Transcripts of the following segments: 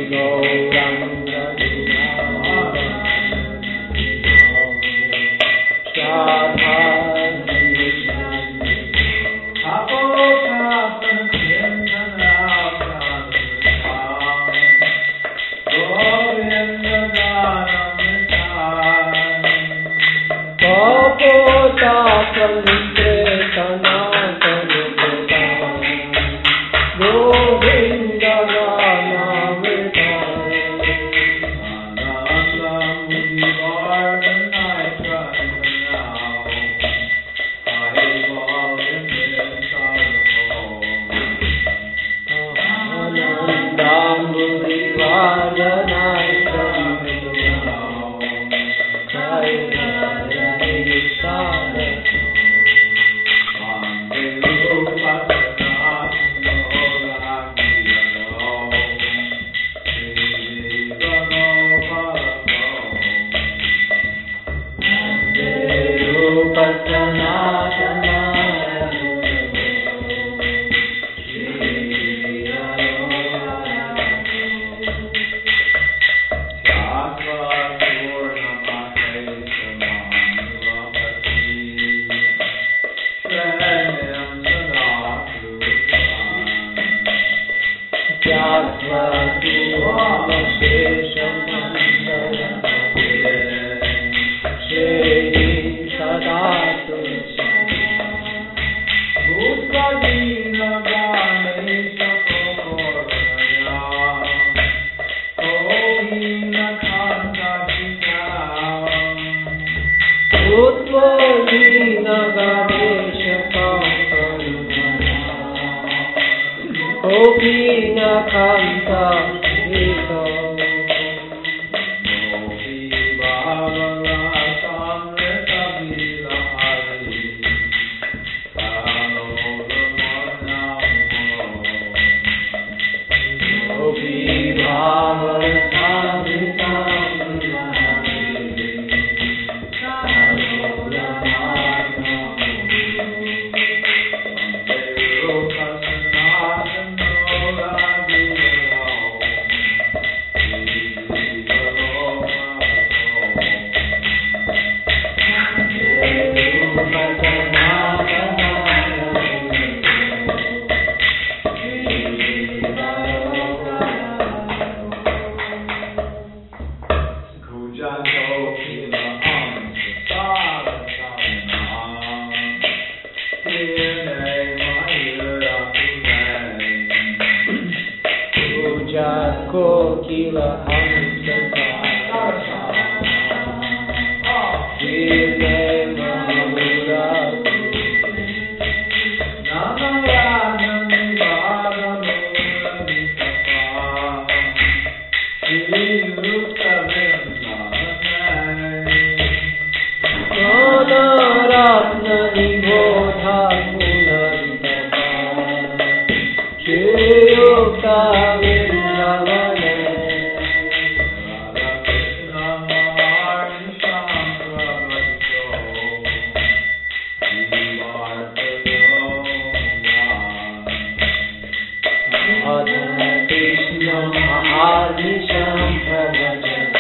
Krishna Maharnisham Prabhajan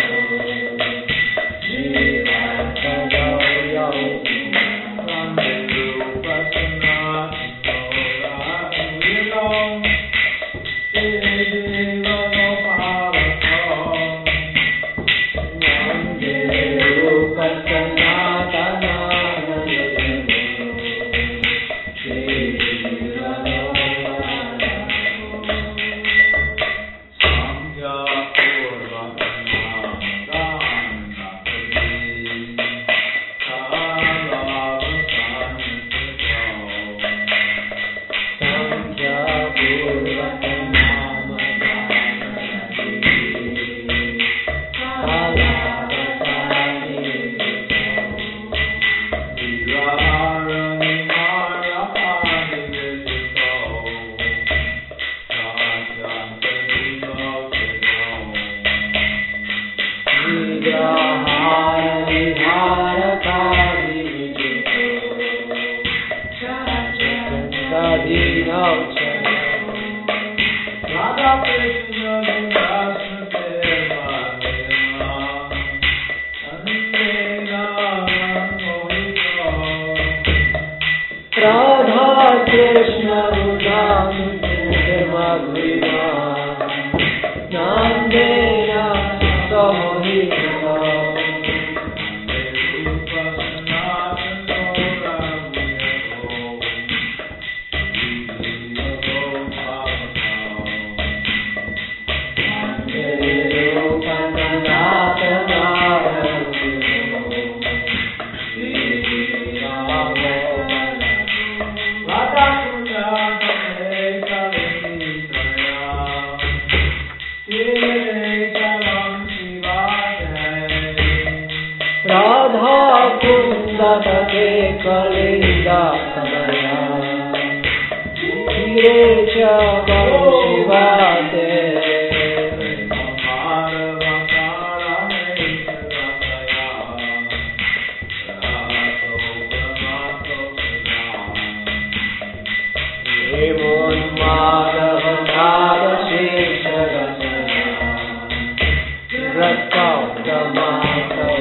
Krishna Rudam Madhurima Nandena Samohita Radha Kalinda Samaya Kirecha Shivate Hemon Madhava Radha Shesha Ratkau Ramakau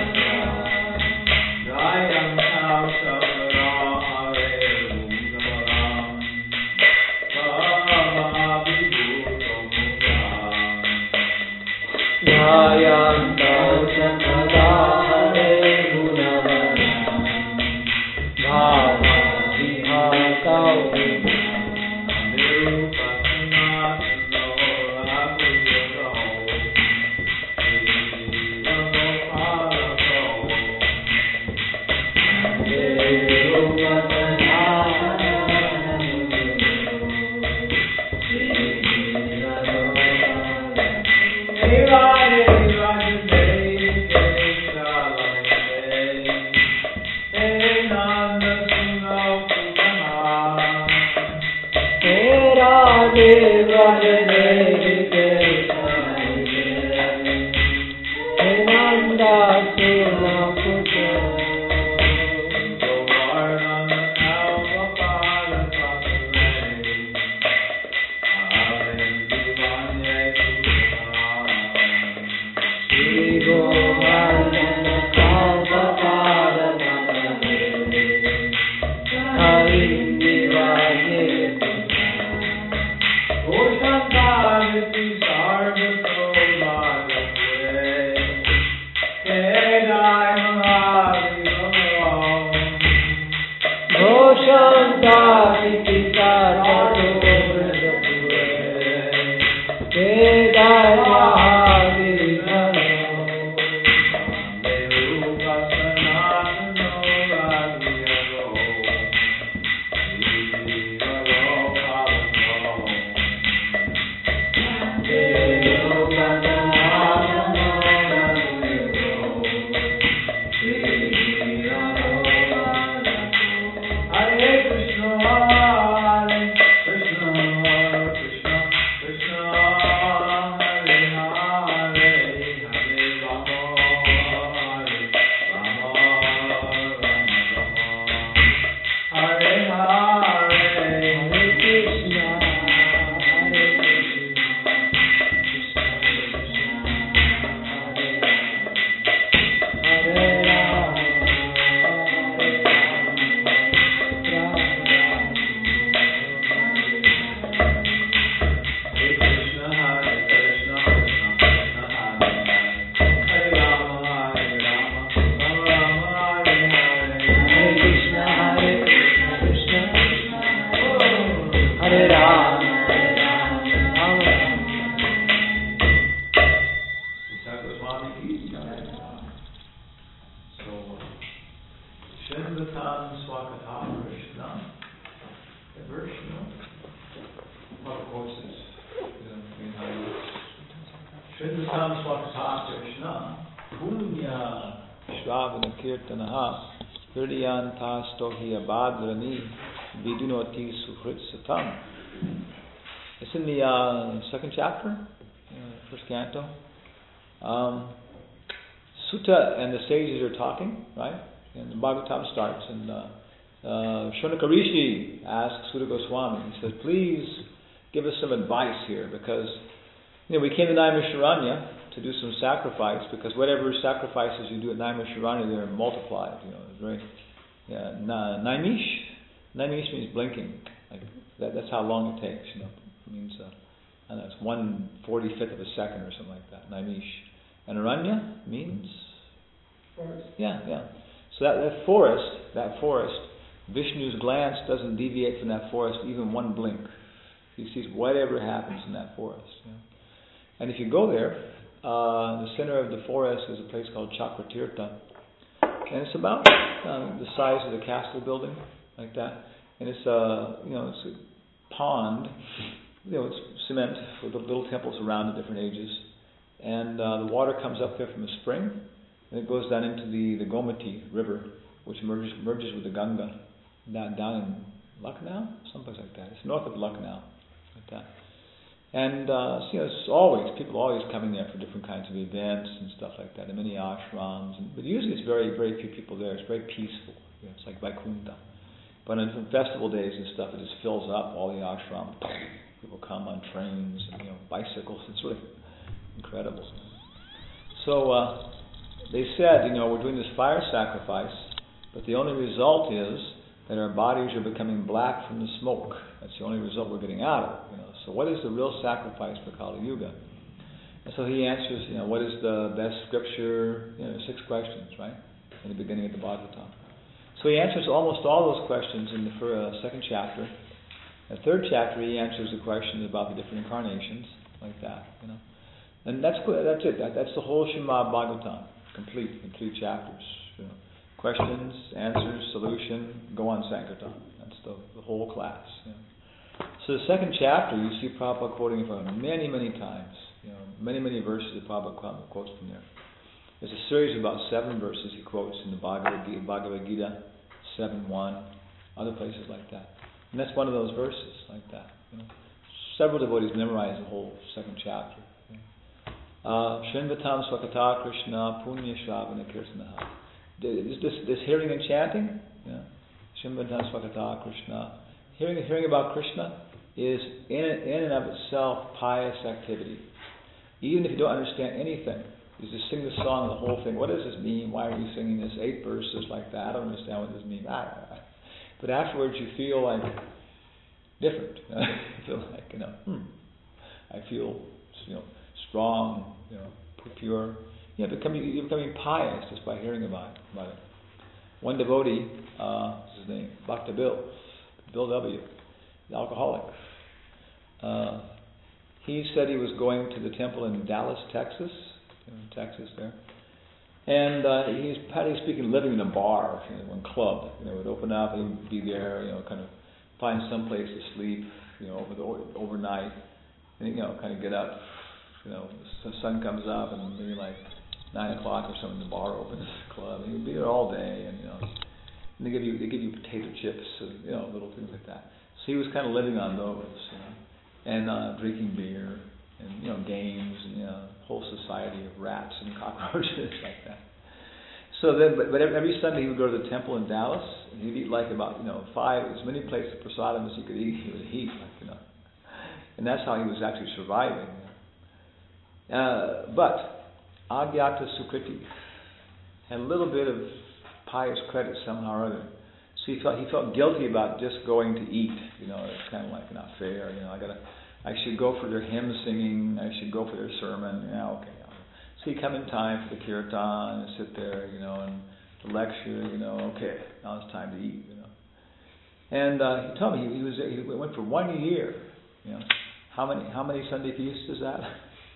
It's in the second chapter, first canto. Sutta and the sages are talking, right? And the Bhagavatam starts, and Shunaka Rishi asks Sutta Goswami, he says, please give us some advice here, because we came to Naimisharanya to do some sacrifice, because whatever sacrifices you do at Naimisharanya, they're multiplied. It's very, Naimish Naimish means blinking. Like that's how long it takes. It means I don't know, it's 1/45 of a second or something like that. Naimish. And Aranya means Forest. Yeah. So that forest, Vishnu's glance doesn't deviate from that forest even one blink. He sees whatever happens in that forest. And if you go there, in the center of the forest is a place called Chakratirtha, and it's about the size of the castle building, like that. And it's it's a pond. It's cement with little temples around at different ages, and the water comes up there from a spring, and it goes down into the Gomati River, which merges with the Ganga down in Lucknow, someplace like that. It's north of Lucknow, like that. And it's always people always coming there for different kinds of events and stuff like that. And many ashrams, but usually it's very very few people there. It's very peaceful. It's like Vaikuntha. But on festival days and stuff, it just fills up all the ashrams. People come on trains and bicycles. It's really incredible. So they said, we're doing this fire sacrifice, but the only result is that our bodies are becoming black from the smoke. That's the only result we're getting out of it. So what is the real sacrifice for Kali Yuga? And so he answers, what is the best scripture? 6 questions, right? In the beginning of the Bhagavatam. So he answers almost all those questions in the second chapter. In the third chapter, he answers the questions about the different incarnations, like that, And that's it. That's the whole Srimad Bhagavatam, complete in 3 chapters. Questions, answers, solution, go on Sankirtan. That's the whole class. So the second chapter, you see Prabhupada quoting it from many, many times. Many verses that Prabhupada quotes from there. There's a series of about 7 verses he quotes in the Bhagavad Gita, 7:1, other places like that. And that's one of those verses, like that. Several devotees memorize the whole second chapter. Shrinvatam Swakata Krishna Punya Shravana Kirtanaha. This hearing and chanting, Shrinvatam Swakata Krishna. Hearing about Krishna is in and of itself pious activity. Even if you don't understand anything, you just sing the song, the whole thing. What does this mean? Why are you singing this? 8 verses like that. I don't understand what this means. But afterwards, you feel like different. You feel like I feel strong, pure. You're becoming pious just by hearing about it. One devotee, what's his name? Bhakta Bill W., the alcoholic. He said he was going to the temple in Dallas, Texas. Texas there. And he's practically speaking living in a bar, one club. Would open up, he would be there, kind of find some place to sleep, overnight. And kind of get up, the sun comes up and maybe like 9 o'clock or something, the bar opens, the club. And he'd be there all day, and and they give you potato chips, and little things like that. So he was kind of living on those, and drinking beer, and games, and whole society of rats and cockroaches like that. So then, but every Sunday he would go to the temple in Dallas, and he'd eat like about 5, as many plates of prasadam as he could eat. He would eat, and that's how he was actually surviving. But Agyata Sukriti had a little bit of pious credit somehow or other. So he felt guilty about just going to eat. It's kind of like not fair. I should go for their hymn singing. I should go for their sermon. Okay. So he'd come in time for the kirtan and sit there, and the lecture. Okay, now it's time to eat. And he told me he went for 1 year. How many Sunday feasts is that?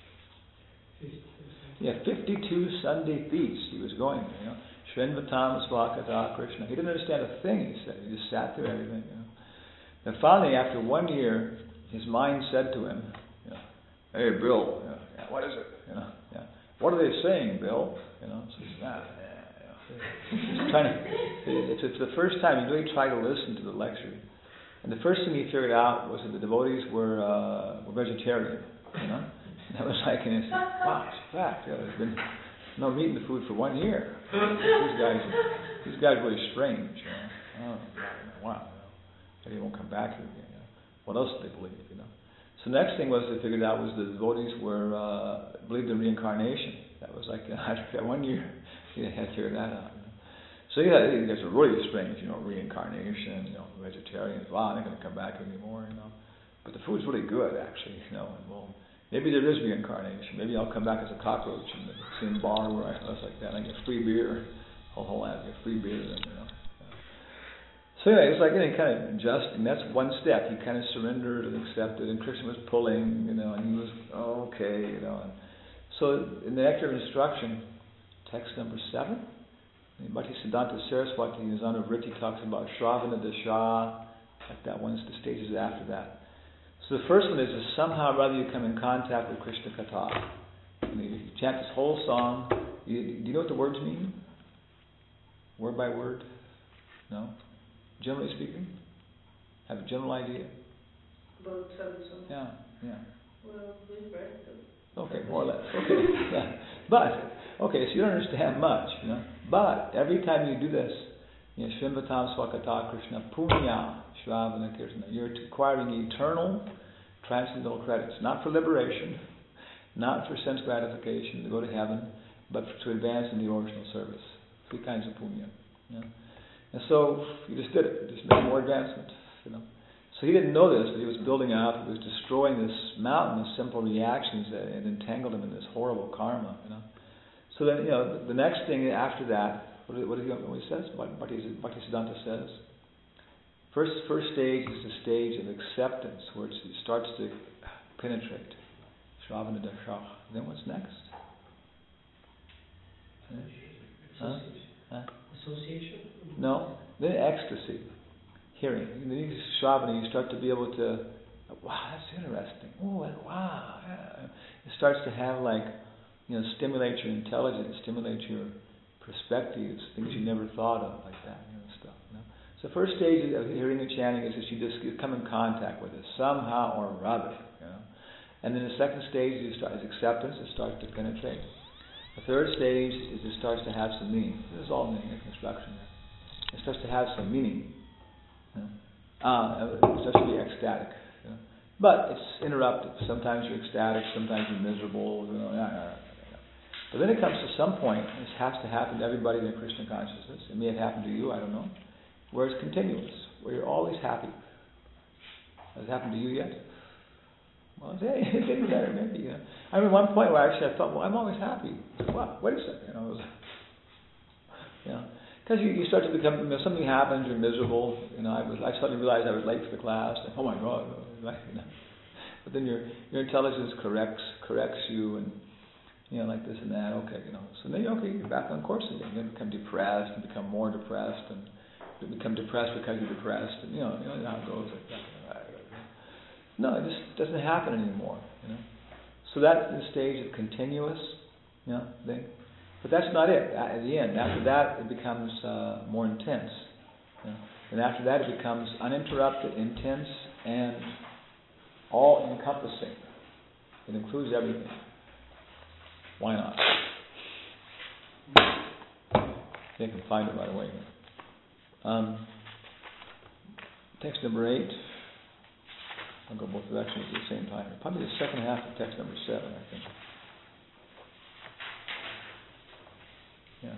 52 Sunday feasts he was going. Shrinvatam Swakata Krishna. He didn't understand a thing he said. He just sat through everything. And finally, after 1 year, his mind said to him, "Hey, Bill, what is it? What are they saying, Bill?" So he's he's trying to. It's the first time he really tried to listen to the lecture, and the first thing he figured out was that the devotees were vegetarian. And that was like, and he said, "Wow, it's a fact. There's been no meat in the food for 1 year. These guys are really strange. Oh, wow. They won't come back here again. What else do they believe? So the next thing was they figured out was the devotees believed in reincarnation. That was like after that 1 year, he had to figure that out. So yeah, it gets really strange, reincarnation, vegetarians, wow, they're not going to come back anymore, But the food's really good, actually, and well, maybe there is reincarnation. Maybe I'll come back as a cockroach in the same bar where I was like that. I get free beer, whole lot, get free beer, So anyway, it's like any kind of adjusting. That's one step. He kind of surrendered and accepted, and Krishna was pulling, and he was okay, And so in the Nectar of Instruction, text number 7. Bhaktisiddhanta Saraswati in his Anuvriti talks about Shravana Dasha, like that one's the stages after that. So the first one is somehow or other you come in contact with Krishna Katha. And you chant this whole song. Do you know what the words mean? Word by word? No? Generally speaking? Have a general idea? About sadhu. Yeah. Well, we've read them. Okay, more or less. Okay. Yeah. But, so you don't understand much, But every time you do this, Shrimvatam Swakata Krishna Punya Shravana Kirtana, you're acquiring eternal transcendental credits, not for liberation, not for sense gratification to go to heaven, but to advance in the devotional service. 3 kinds of punya. And so you just did it. You just made more advancement. So he didn't know this, but he was building up. He was destroying this mountain of simple reactions that had entangled him in this horrible karma. So then, the next thing after that, what he says? Bhaktisiddhanta says, first stage is the stage of acceptance, where it starts to penetrate. Shravana Dasha. Then what's next? Association? No. Then ecstasy. Hearing. In the Shravana, you start to be able to, wow, that's interesting. Oh, wow. Yeah. It starts to have stimulate your intelligence, stimulate your perspectives, things you never thought of, like that, stuff. So the first stage of hearing and chanting is that you come in contact with it somehow or other. And then the second stage is acceptance. It starts to penetrate. The third stage is it starts to have some meaning. This is all meaning, instruction there. It starts to have some meaning. It starts to be ecstatic. But it's interrupted. Sometimes you're ecstatic, sometimes you're miserable. But then it comes to some point, this has to happen to everybody in their Krishna consciousness. It may have happened to you, I don't know. Where it's continuous, where you're always happy. Has it happened to you yet? Well, it's getting better, maybe. I remember one point where I thought, well, I'm always happy. Well, wait a second. Because you start to become, something happens, you're miserable. I suddenly realized I was late for the class. And, oh my God. But then your intelligence corrects you, and like this and that. Okay, So then you're back on course again. You become depressed, and become more depressed, and you become depressed because you're depressed, and you know how it goes like that. No, it just doesn't happen anymore. So that's the stage of continuous, thing. But that's not it. At the end, after that, it becomes more intense. And after that, it becomes uninterrupted, intense, and all-encompassing. It includes everything. Why not? You can find it right away. Text number 8. I'll go both directions at the same time. Probably the second half of text number 7, I think. Yeah.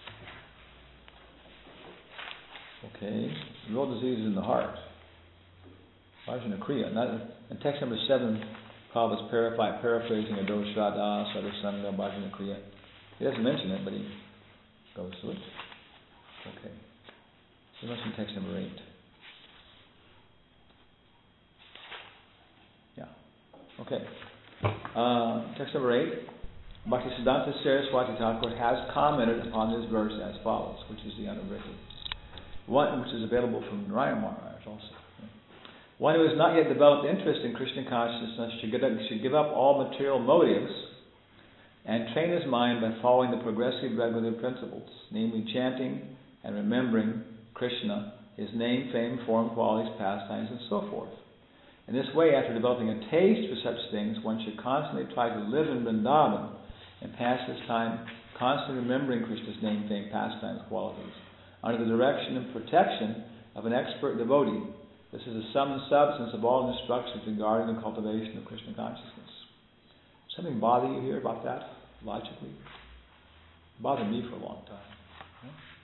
Okay. Real disease in the heart. Bhajana Kriya. In text number 7, Prabhupada's paraphrasing a Doshada, Sadhusanga, Bhajana Kriya. He doesn't mention it, but he goes to it. Okay. So let's in text number 8. Yeah. Okay. Text number 8. Bhaktisiddhanta Saraswati Thakur has commented upon this verse as follows, which is the Anuvriti. One which is available from Narayana Maharaj also. One who has not yet developed interest in Krishna consciousness should give up all material motives and train his mind by following the progressive regulative principles, namely chanting and remembering Krishna, his name, fame, form, qualities, pastimes, and so forth. In this way, after developing a taste for such things, one should constantly try to live in Vrindavan and pass his time constantly remembering Krishna's name, fame, pastimes, qualities, under the direction and protection of an expert devotee. This is the sum and substance of all instructions regarding the cultivation of Krishna consciousness. Something bother you here about that, logically? It bothered me for a long time.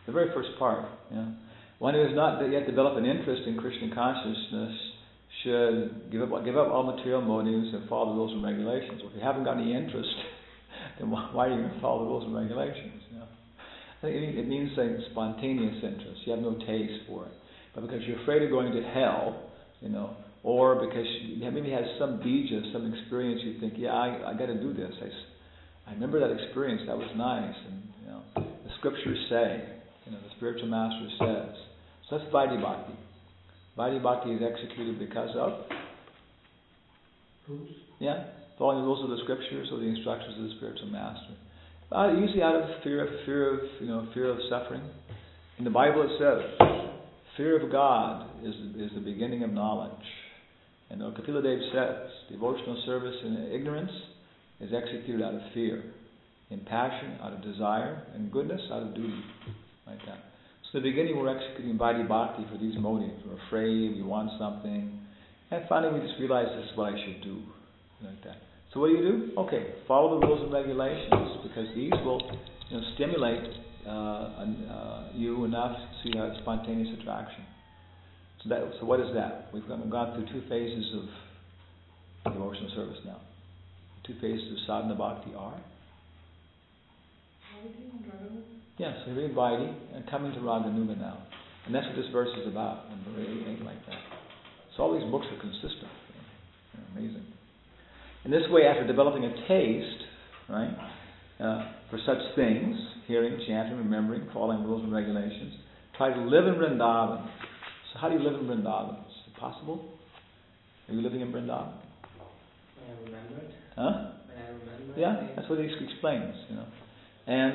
The very first part. One who has not yet developed an interest in Krishna consciousness should give up all material motives and follow the rules and regulations. Well, if you haven't got any interest, then why are you going to follow the rules and regulations? I think it means saying spontaneous interest. You have no taste for it, but because you're afraid of going to hell, or because you maybe had some bija, some experience, you think, I got to do this. I remember that experience. That was nice, and the scriptures say, the spiritual master says. So that's Vaidhi Bhakti. Vaidhi Bhakti is executed because of rules. Following the rules of the scriptures or the instructions of the spiritual master. Usually out of fear of suffering. In the Bible it says, fear of God is the beginning of knowledge. And Kapila Dev says, devotional service in ignorance is executed out of fear, in passion, out of desire, and goodness, out of duty. Like that. So in the beginning we're executing Vaidhi Bhakti for these motives. We're afraid, we want something, and finally we just realize this is what I should do. Like that. So what do? Okay, follow the rules and regulations, because these will stimulate you enough so you have spontaneous attraction. So what is that? We've gone through 2 phases of devotional service now. 2 phases of sadhana bhakti are? So we're in Vaidhi and coming to Raganuga now. And that's what this verse is about, number 8, like that. So all these books are consistent. Amazing. In this way, after developing a taste, for such things, hearing, chanting, remembering, following rules and regulations, try to live in Vrindavan. So how do you live in Vrindavan? Is it possible? Are you living in Vrindavan? When I remember it. Huh? When I remember it. That's what he explains, And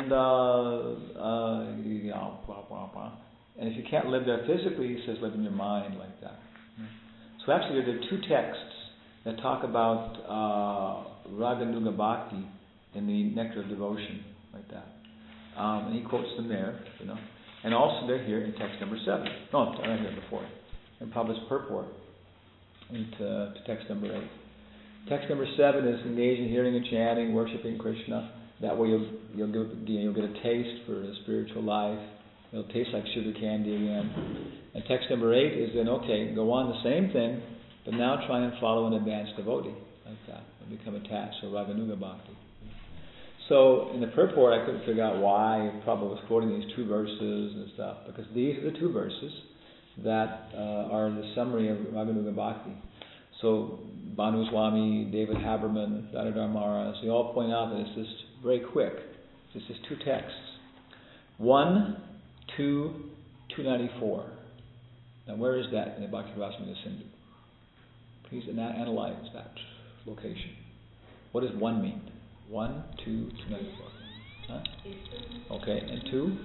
and if you can't live there physically, he says live in your mind, like that. So actually there are 2 texts that talk about Raganuga Bhakti in the Nectar of Devotion, like that. And he quotes them there, And also they're here in text number 7. No, right here before. In Prabhupada's purport to text number 8. Text number 7 is engage in hearing and chanting, worshipping Krishna. That way you'll get a taste for the spiritual life. It'll taste like sugar candy again. And text number 8 is then, go on the same thing, but now try and follow an advanced devotee, like that, and become attached to Raganuga Bhakti. So in the purport, I couldn't figure out why Prabhupada was quoting these 2 verses and stuff, because these are the 2 verses that are the summary of Raganuga Bhakti. So Bhanu Swami, David Haberman, Dadadhar Maharaj, they all point out that it's just very quick. It's just 2 texts. 1, 2, 294. Now where is that in the Bhakti Rasamrita Sindhu? Please analyze that location. What does 1 mean? 1, 2, 294. Huh? Okay, and 2?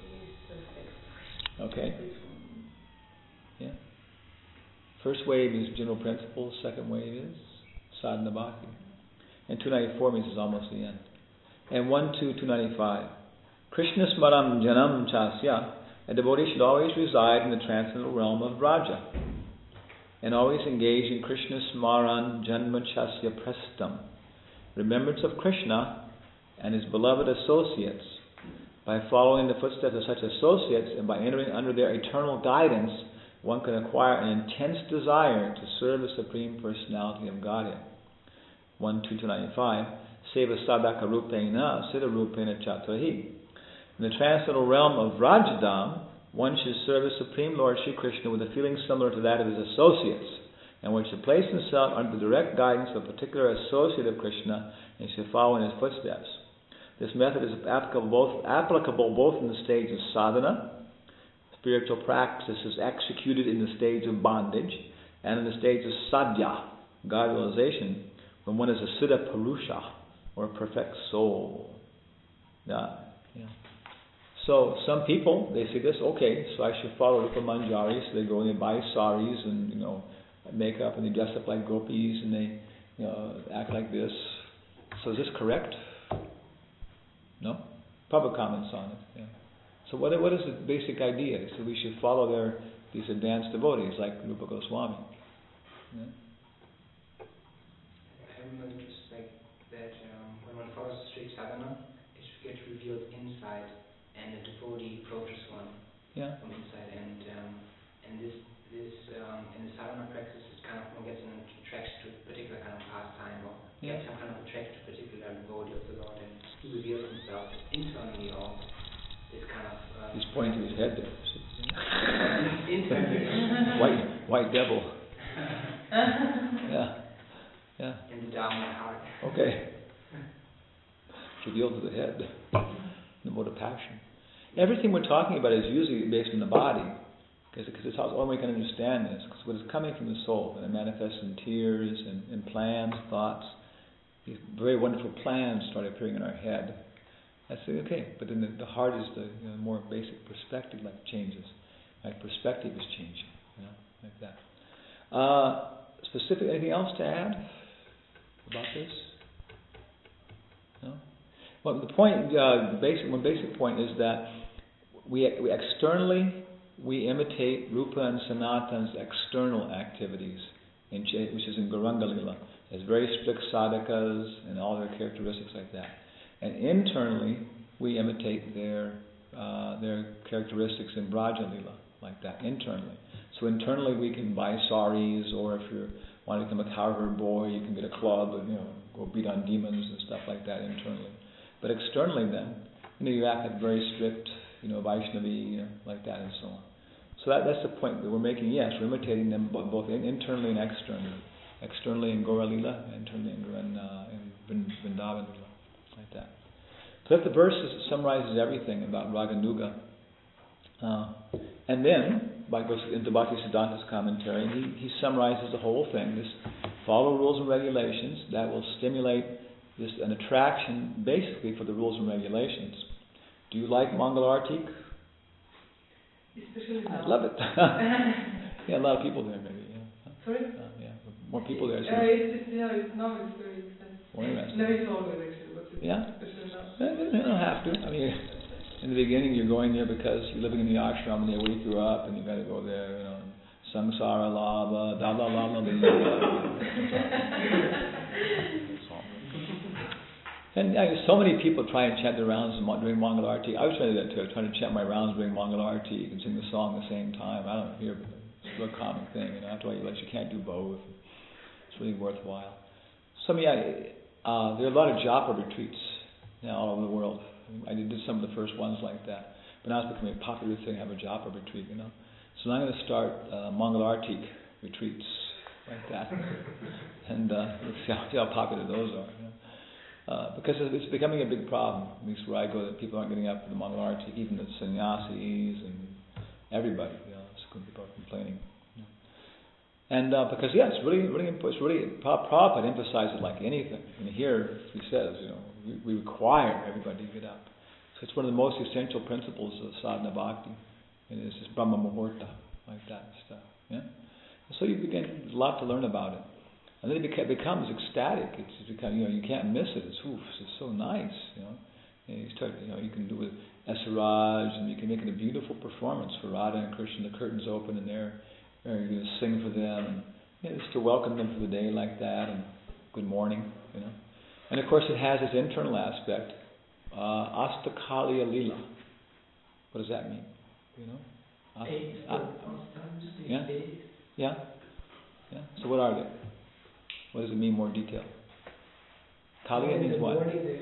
Okay. Yeah. First wave is general principles, second wave is sadhana bhakti. And 294 means it's almost the end. And 1, 2, 295. Krishna smaram janam chasya. A devotee should always reside in the transcendental realm of Vraja, and always engage in Krishna smaran janma chasya prastam, remembrance of Krishna and his beloved associates. By following the footsteps of such associates and by entering under their eternal guidance, one can acquire an intense desire to serve the Supreme Personality of Godhead. 1, 2, 295. Seva sadhaka rupena siddha rupena chatrahi. In the transcendental realm of Vrajdam, one should serve the Supreme Lord Sri Krishna with a feeling similar to that of his associates, and one should place himself under the direct guidance of a particular associate of Krishna and should follow in his footsteps. This method is applicable both in the stage of sadhana, spiritual practices executed in the stage of bondage, and in the stage of sadhya, God realization, when one is a siddha purusha, or a perfect soul. Yeah. So some people, they say this, so I should follow Rupa Manjari, so they go and they buy saris and, makeup, and they dress up like gopis, and they, act like this. So is this correct? No? Prabhupada comments on it. Yeah. So what is the basic idea? So we should follow these advanced devotees like Rupa Goswami. Yeah. I noticed like that when one follows strict sadhana, it gets revealed inside and the devotee approaches one Yeah. from inside, and this in the sadhana practice, it kind of one gets an attraction to a particular kind of pastime, or gets some kind of attraction to a particular devotee of the Lord, and he reveals himself internally, or this kind of. He's pointing to his head there. Internally. White devil. Yeah. Yeah. In the Dharma heart. Okay. Revealed to the head. The mode of passion. Everything we're talking about is usually based on the body, because it's the only way we can understand this. Because what is coming from the soul, and it manifests in tears and in plans, thoughts. These very wonderful plans start appearing in our head. That's okay, but then the heart is the more basic perspective, like changes. Like perspective is changing, like that. Specific, anything else to add about this? No. Well, the point, one basic point is that we externally we imitate Rupa and Sanatan's external activities, which is in Gauranga Lila. There's very strict sadhakas and all their characteristics like that. And internally, we imitate their characteristics in Braja Lila, like that, internally. So internally we can buy saris, or if you want to become a cowherd boy, you can get a club and go beat on demons and stuff like that internally. But externally then, you act like very strict, Vaishnavi, like that and so on. So that's the point that we're making. Yes, we're imitating them both internally and externally. Externally in Gaura Lila, internally in Vrindavan Lila, like that. So that's the verse that summarizes everything about Raganuga. And then, goes into Bhaktisiddhanta's commentary, and he summarizes the whole thing. This follow rules and regulations that will stimulate an attraction, basically, for the rules and regulations. Do you like Mangalartik? Especially now. I love it. Yeah, a lot of people there, maybe. Yeah. Sorry? Yeah, more people there. So. Now it's very expensive. More interesting. No, it's always actually, but it's yeah? especially now. You don't have to. I mean, in the beginning, you're going there because you're living in the ashram and they wake you up, and you got to go there. Samsara lava, da la la la la. And so many people try and chant their rounds during Mangal Arati. I was trying to do that too. I was trying to chant my rounds during Mangal Arati. You can sing the song at the same time. I don't hear, but it's a real common thing. After all, you can't do both. It's really worthwhile. So there are a lot of japa retreats now all over the world. I did some of the first ones like that. But now it's becoming a popular thing to have a japa retreat, So I'm going to start Mangal Arati retreats like that. And see how popular those are. Because it's becoming a big problem, at least where I go, that people aren't getting up for the Mangal Arati, even the sannyasis and everybody. People are complaining. And because it's really Prabhupada emphasizes it like anything. And here he says, we require everybody to get up. So it's one of the most essential principles of sadhana bhakti. And it's just Brahma Muhurta, like that and stuff. Yeah. So there's a lot to learn about it. And then it becomes ecstatic. It's become, you can't miss it. It's so nice, And you start, you can do it Esaraj, and you can make it a beautiful performance for Radha and Krishna. The curtains open, and you're going to sing for them, and just to welcome them for the day like that, and good morning, And of course, it has its internal aspect, Astakalya Lila. What does that mean? Yeah. So what are they? What does it mean, more detail? Kaliya means what?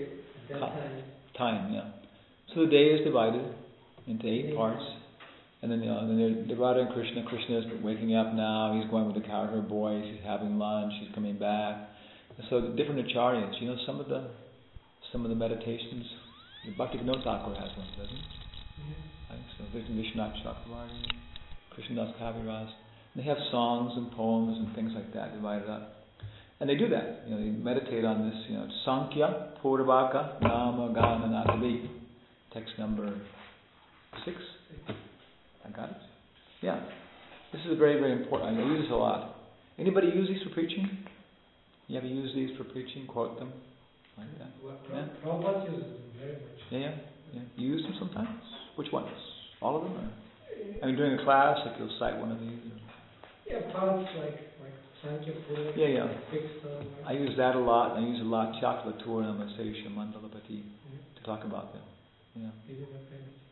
Time, yeah. So the day is divided into 8 parts. And then, the Radha and Krishna. Krishna is waking up now. He's going with the cowherd boys. He's having lunch. He's coming back. And so the different acharyas, some of the meditations, Bhakti Vinod Thakur has one, doesn't he? Right? So there's Vishwanath Chakravarti, Krishnadas Kaviraj. They have songs and poems and things like that divided up. And they do that. They meditate on this, Sankhya Purvaka Nama Gana Natavi. Text number 6. I got it? Yeah. This is very, very important. I use this a lot. Anybody use these for preaching? You ever use these for preaching? Quote them? Like that? Yeah? Prabhupada uses them very much. Yeah. You use them sometimes? Which ones? All of them? Or? During a class, you'll cite one of these? Or? Yeah, parts like Sankhya Purvaka. Yeah. I use that a lot. I use a lot Chaklatura Namasesha Mandalapati to talk about them. Yeah. These are my favorites.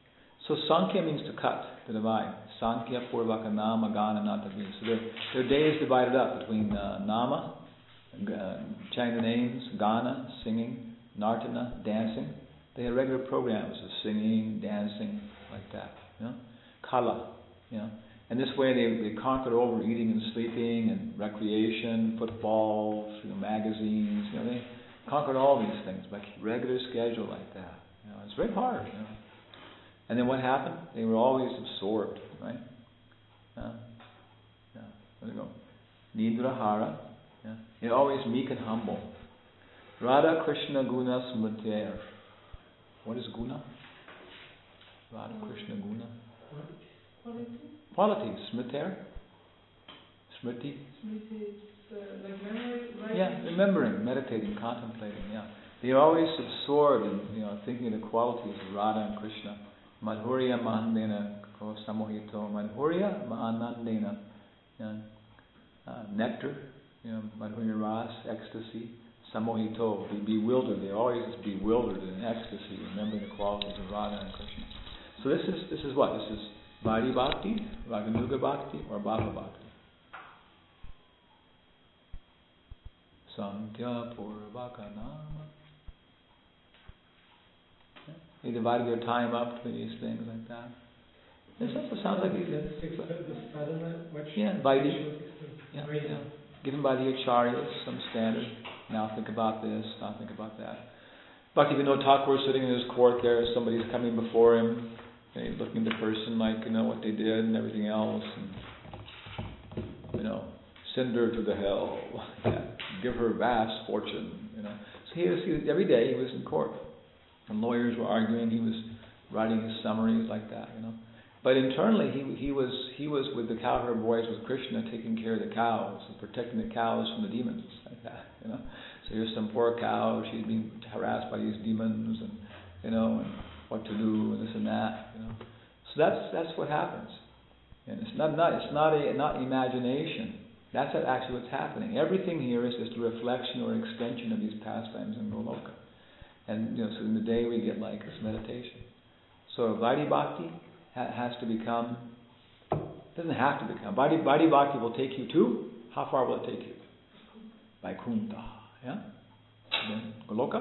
So Sankhya means to cut, to divide. Sankhya, Purvaka, Nama, Gana, Natavi. So their day is divided up between Nama, chanting the names, Gana, singing, Nartana, dancing. They have regular programs of singing, dancing, like that. You know? Kala, you know. And this way they conquered over eating and sleeping and recreation, football, magazines. You know, they conquered all these things by regular schedule like that. You know, it's very hard. You know. And then what happened? They were always absorbed, right? There you go. Nidrahara. Yeah. They're always meek and humble. Radha Krishna Guna Smrtir. What is guna? Radha Krishna Guna. Qualities. Smrtir. Smriti. Smriti is like memory, right? Yeah, remembering, meditating, contemplating. Yeah, they're always absorbed in thinking of the qualities of Radha and Krishna. Madhurya Mahandena ko samohito. Madhurya Mahanandena. Nectar. Madhurya Ras, ecstasy. Samohito, be bewildered. They're always bewildered in ecstasy, remembering the qualities of Radha and Krishna. So this is what? This is Vaidhi Bhakti, Raganuga Bhakti, or Bhava Bhakti. Sankhya Purvaka Nama. They divided their time up between these things like that. This also sounds like the sadhana, Vaidhi. Yeah. Given by the acharyas, some standard. Now think about this, now think about that. Bhaktivinoda Thakur is sitting in his court there, somebody's coming before him, and he's looking at the person like, what they did and everything else, and, send her to the hell, give her vast fortune, So he was every day he was in court, and lawyers were arguing, he was writing his summaries like that, But internally he was with the cowherd boys with Krishna, taking care of the cows and protecting the cows from the demons like that, So here's some poor cow, she's being harassed by these demons, and what to do and this and that, So that's what happens, and it's not imagination. That's actually what's happening. Everything here is just a reflection or extension of these pastimes in Goloka, and so in the day we get like this meditation. So Vaidhi Bhakti has to become, doesn't have to become. Vaidhi Bhakti will take you to, how far will it take you? Vaikuntha, yeah? And then Goloka?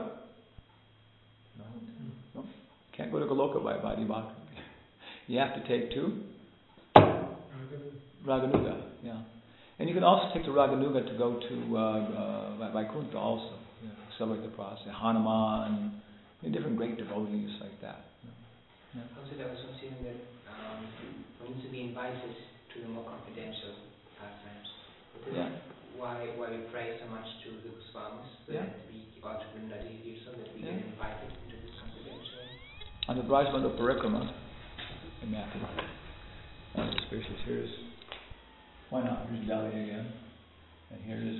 No? Can't go to Goloka by Vaidhi Bhakti. You have to take to Raganuga, yeah. And you can also take to Raganuga to go to Vaikuntha also, celebrate the process. Hanuman, different great devotees like that. Yeah. Also, there was some feeling that one needs to be invited to the more confidential pastimes. Why we pray so much to the Goswamis, so that we, or to Vrindadevi, so that we get invited into this confidential. On the Brajmanda Parikrama in Matthew, here's, why not? Here's Delhi again, and here's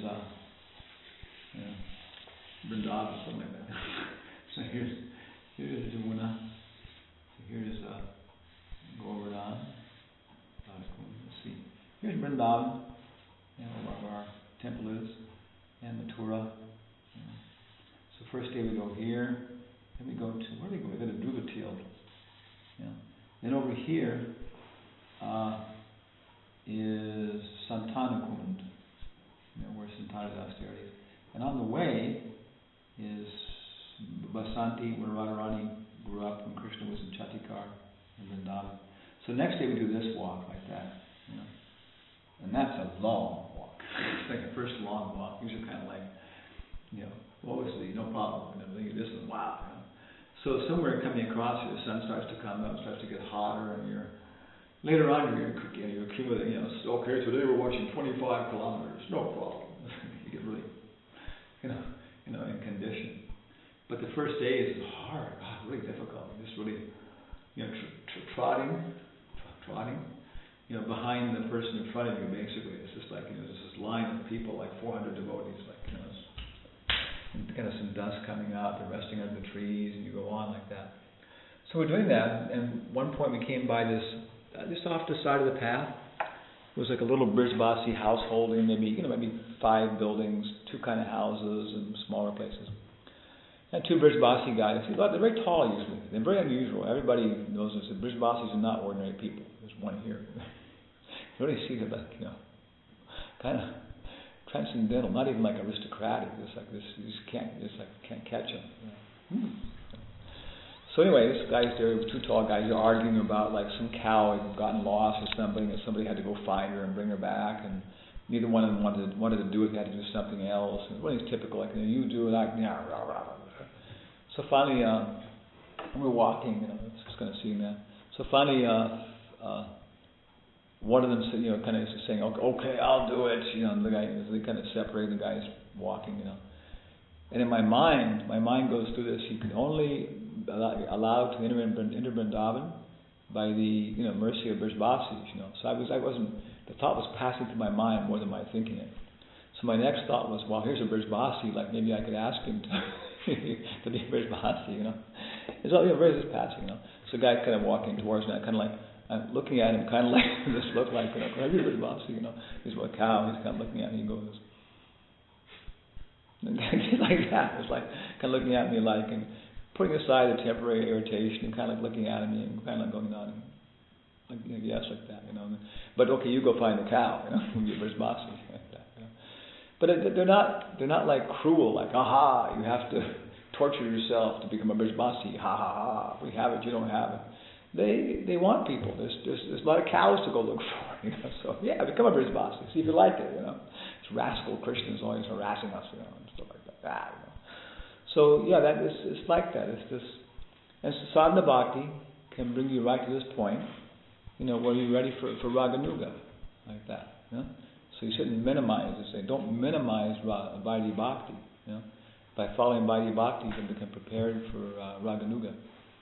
Vrindavan, something like that. So here's Jamuna. Here's Govardhan. Let's see. Here's Vrindavan, where our temple is, and Mathura. So first day we go here, then we go to, where do we go? We go to Dhruvatil. Then over here is Santanakund, where Santana Das is. And on the way is Basanti, where Radharani grew up when Krishna was in Chatikar and Vrindavan. So next day we do this walk like that, and that's a long walk. It's like the first long walk. These are kind of like, obviously no problem. This is wow. So somewhere coming across here, the sun starts to come up, starts to get hotter, and later on you're accumulating. Okay, today we're watching 25 kilometers, no problem. You get really, in condition. But the first day is hard, really difficult. Just really, trotting, behind the person in front of you. Basically, it's just like there's this line of people, like 400 devotees, and kind of some dust coming out. They're resting under the trees, and you go on like that. So we're doing that, and at one point we came by this, just off the side of the path. It was like a little Brijbasi householding, maybe 5 buildings, 2 kind of houses, and smaller places. And two Brijbasi guys. They're very tall usually. They're very unusual. Everybody knows this. The Brijbasis are not ordinary people. There's one here. You really see them like, kind of transcendental, not even like aristocratic. Just like this, you just can't catch them. So anyway, this guy's there, two tall guys are arguing about like some cow had gotten lost or something, and somebody had to go find her and bring her back, and neither one of them wanted to do it. They had to do something else. And one of these typical, like, you do it, So finally, we're walking, it's just going to see that. So finally, one of them said, kind of saying, okay, I'll do it. The guy, they kind of separate. The guy's walking, And in my mind goes through this. You can only allow to enter Vrindavan by the mercy of Brijbasis. So I wasn't. The thought was passing through my mind more than my thinking it. So my next thought was, well, here's a Brijbasi. Like maybe I could ask him to be a Brijbasi. It's all where is this passing? So the guy kind of walking towards me. I kind of like. I'm looking at him, kind of like this look like, could I be a Brijbasi? He's a cow. He's kind of looking at me and goes. Like that. It's like kind of looking at me like and putting aside the temporary irritation and kind of looking at me and kind of going on like yes, like that, But okay, you go find the cow, you Brijbasi, like that. But they're not like cruel, like aha, you have to torture yourself to become a Brijbasi. Ha ha ha, we have it, you don't have it. They want people. There's a lot of cows to go look for, So yeah, become a Brijbasi. See if you like it, This rascal Krishna is always harassing us, and stuff like that. So yeah, that is it's like that. It's this, and sadhana bhakti can bring you right to this point, where you're ready for Raganuga, like that. So you shouldn't minimize. Don't minimize Vaidhi bhakti. By following Vaidhi bhakti, you can become prepared for Raganuga.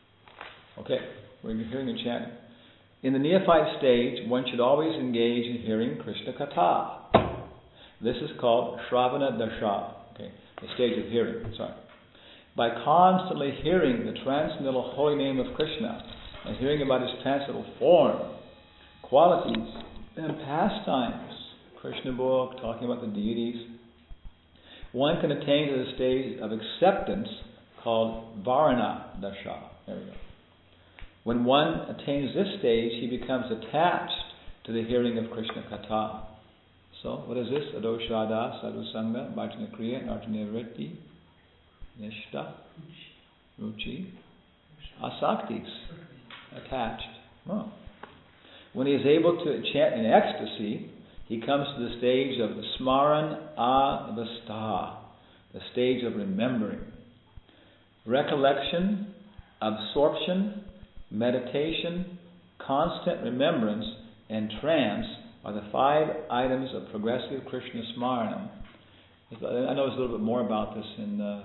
Okay. We're hearing and chanting. In the neophyte stage, one should always engage in hearing Krishna Katha. This is called Shravana Dasha. Okay, the stage of hearing. By constantly hearing the transcendental holy name of Krishna and hearing about his transcendental form, qualities, and pastimes, Krishna book, talking about the deities, one can attain to the stage of acceptance called Varana Dasha. There we go. When one attains this stage, he becomes attached to the hearing of Krishna Katha. So, what is this? Adoshada, Sadhusanga, Bhajana Kriya, Arjuna Vritti, Nishta, Ruchi, Asaktis, attached. Oh. When he is able to chant in ecstasy, he comes to the stage of the Smaran Avastha, the stage of remembering. Recollection, absorption, meditation, constant remembrance, and trance are the 5 items of progressive Krishna Smaranam. I know there's a little bit more about this in the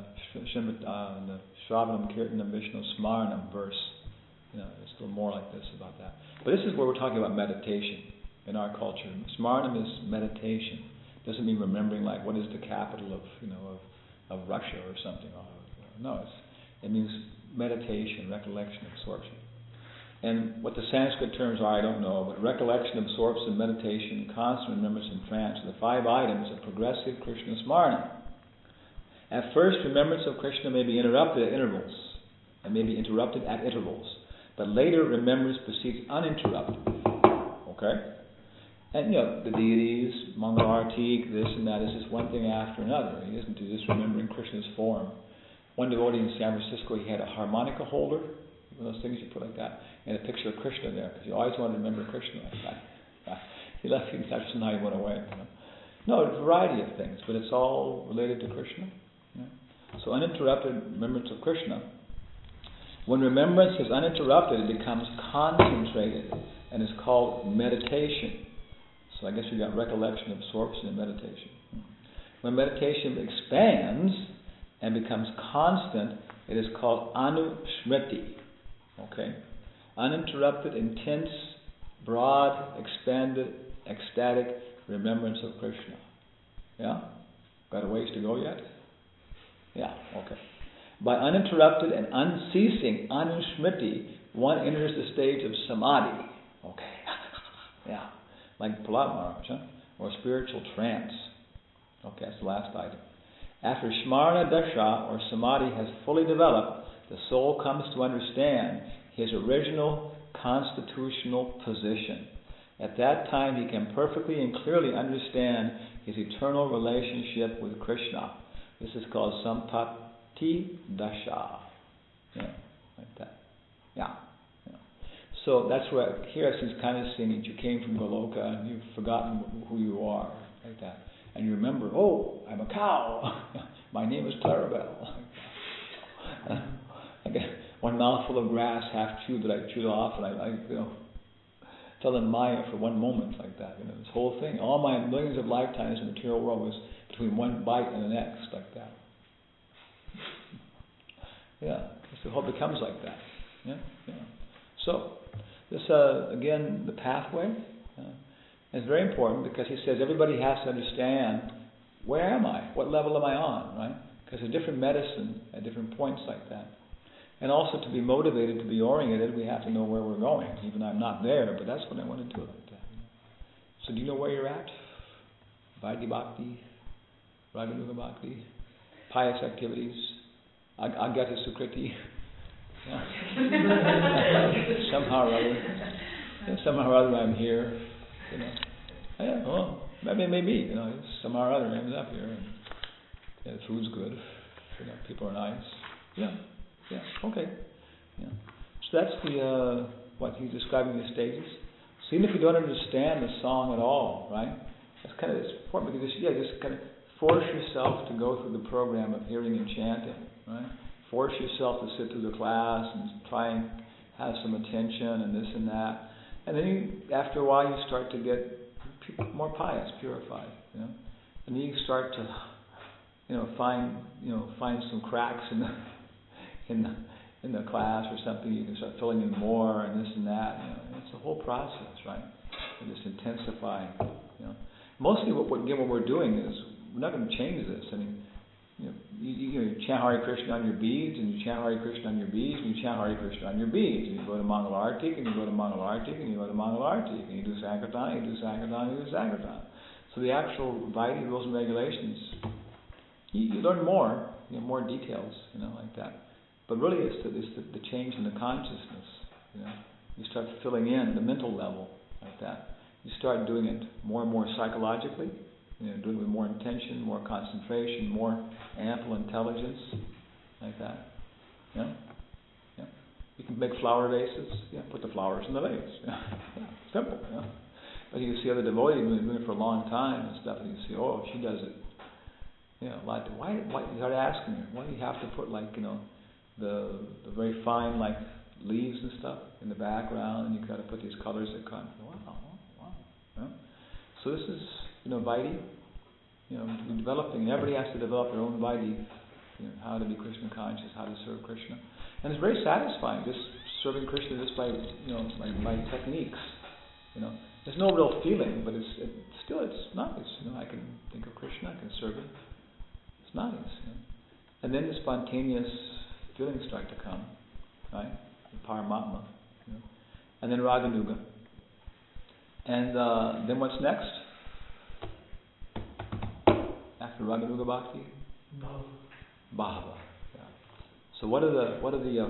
Shravanam Kirtanam Vishnu Smaranam verse. It's a little more like this about that. But this is where we're talking about meditation in our culture. Smaranam is meditation. It doesn't mean remembering like what is the capital of Russia or something. No, it means meditation, recollection, absorption. And what the Sanskrit terms are, I don't know, but recollection, absorption, meditation, constant remembrance, and trance are the 5 items of progressive Krishna Smarana. At first, remembrance of Krishna may be interrupted at intervals, and may be interrupted at intervals, but later remembrance proceeds uninterrupted. Okay? And the deities, Mangalartik, this and that, is just one thing after another. He isn't just remembering Krishna's form. One devotee in San Francisco, he had a harmonica holder, one of those things you put like that, and a picture of Krishna there, because he always wanted to remember Krishna like that. He left him, that's just how he went away. No, a variety of things, but it's all related to Krishna. So uninterrupted remembrance of Krishna. When remembrance is uninterrupted, it becomes concentrated and is called meditation. So I guess you got recollection, absorption, and meditation. When meditation expands and becomes constant, it is called anusmriti. Okay? Uninterrupted, intense, broad, expanded, ecstatic remembrance of Krishna. Yeah? Got a ways to go yet? Yeah, okay. By uninterrupted and unceasing anusmriti, one enters the stage of samadhi. Okay. Yeah. Like Prahlad Maharaj, or spiritual trance. Okay, that's the last item. After Smarana Dasha, or Samadhi, has fully developed, the soul comes to understand his original constitutional position. At that time, he can perfectly and clearly understand his eternal relationship with Krishna. This is called Sampati Dasha. Yeah, like that. Yeah. So that's where here he's kind of saying that you came from Goloka and you've forgotten who you are, like that. And you remember, oh, I'm a cow. My name is Clarabelle. I get one mouthful of grass, half chewed, that I chewed off, and I fell in Maya for one moment, like that. This whole thing, all my millions of lifetimes in the material world was between one bite and the next, like that. Yeah, the whole becomes like that. Yeah. So, this again, the pathway is very important because he says everybody has to understand where am I, what level am I on, right? Because there's different medicine at different points like that. And also to be motivated, to be oriented, we have to know where we're going. Even though I'm not there, but that's what I want to do like that. So do you know where you're at? Vaidhi Bhakti, Raganuga Bhakti, pious activities, Agata Sukriti. Yeah. Somehow or other I'm here. Yeah, well, maybe, somehow or other I ended up here. And, the food's good. People are nice. Yeah, okay. Yeah. So that's the what he's describing the stages. So even if you don't understand the song at all, right? That's kind of important because just kind of force yourself to go through the program of hearing and chanting, right? Force yourself to sit through the class and try and have some attention and this and that. And then after a while you start to get more pious, purified, And then you start to find some cracks in the class or something. You can start filling in more and this and that. It's a whole process, right? And just intensifying. Mostly what we're doing is we're not going to change this. I mean, you chant Hare Krishna on your beads, and you chant Hare Krishna on your beads, and you chant Hare Krishna on your beads, and you go to Mangala Artik, and you go to Mangala Artik, and you go to Mangala Artik, and you do Sankirtan, you do Sankirtan, you do Sankirtan. So the actual Vaidhi rules and regulations, you learn more, more details, like that. But really it's the change in the consciousness, You start filling in the mental level, like that. You start doing it more and more psychologically, doing it with more intention, more concentration, more ample intelligence, like that. Yeah. You can make flower vases. Put the flowers in the vase. Simple. But you see other devotees doing it for a long time and stuff, and you see, oh, she does it. A lot. Why? You start asking her, why do you have to put the very fine leaves and stuff in the background, and you got to put these colors that come. Wow. So this is Vaidhi. We're developing. Everybody has to develop their own Vaidhi. How to be Krishna conscious, how to serve Krishna, and it's very satisfying. Just serving Krishna just by by techniques. There's no real feeling, but it's nice. I can think of Krishna, I can serve Him. It's nice. And then the spontaneous feelings start to come, right? The Paramatma, and then Raganuga. And then what's next? After Raganuga Bhakti? Bhava. Yeah. So what are the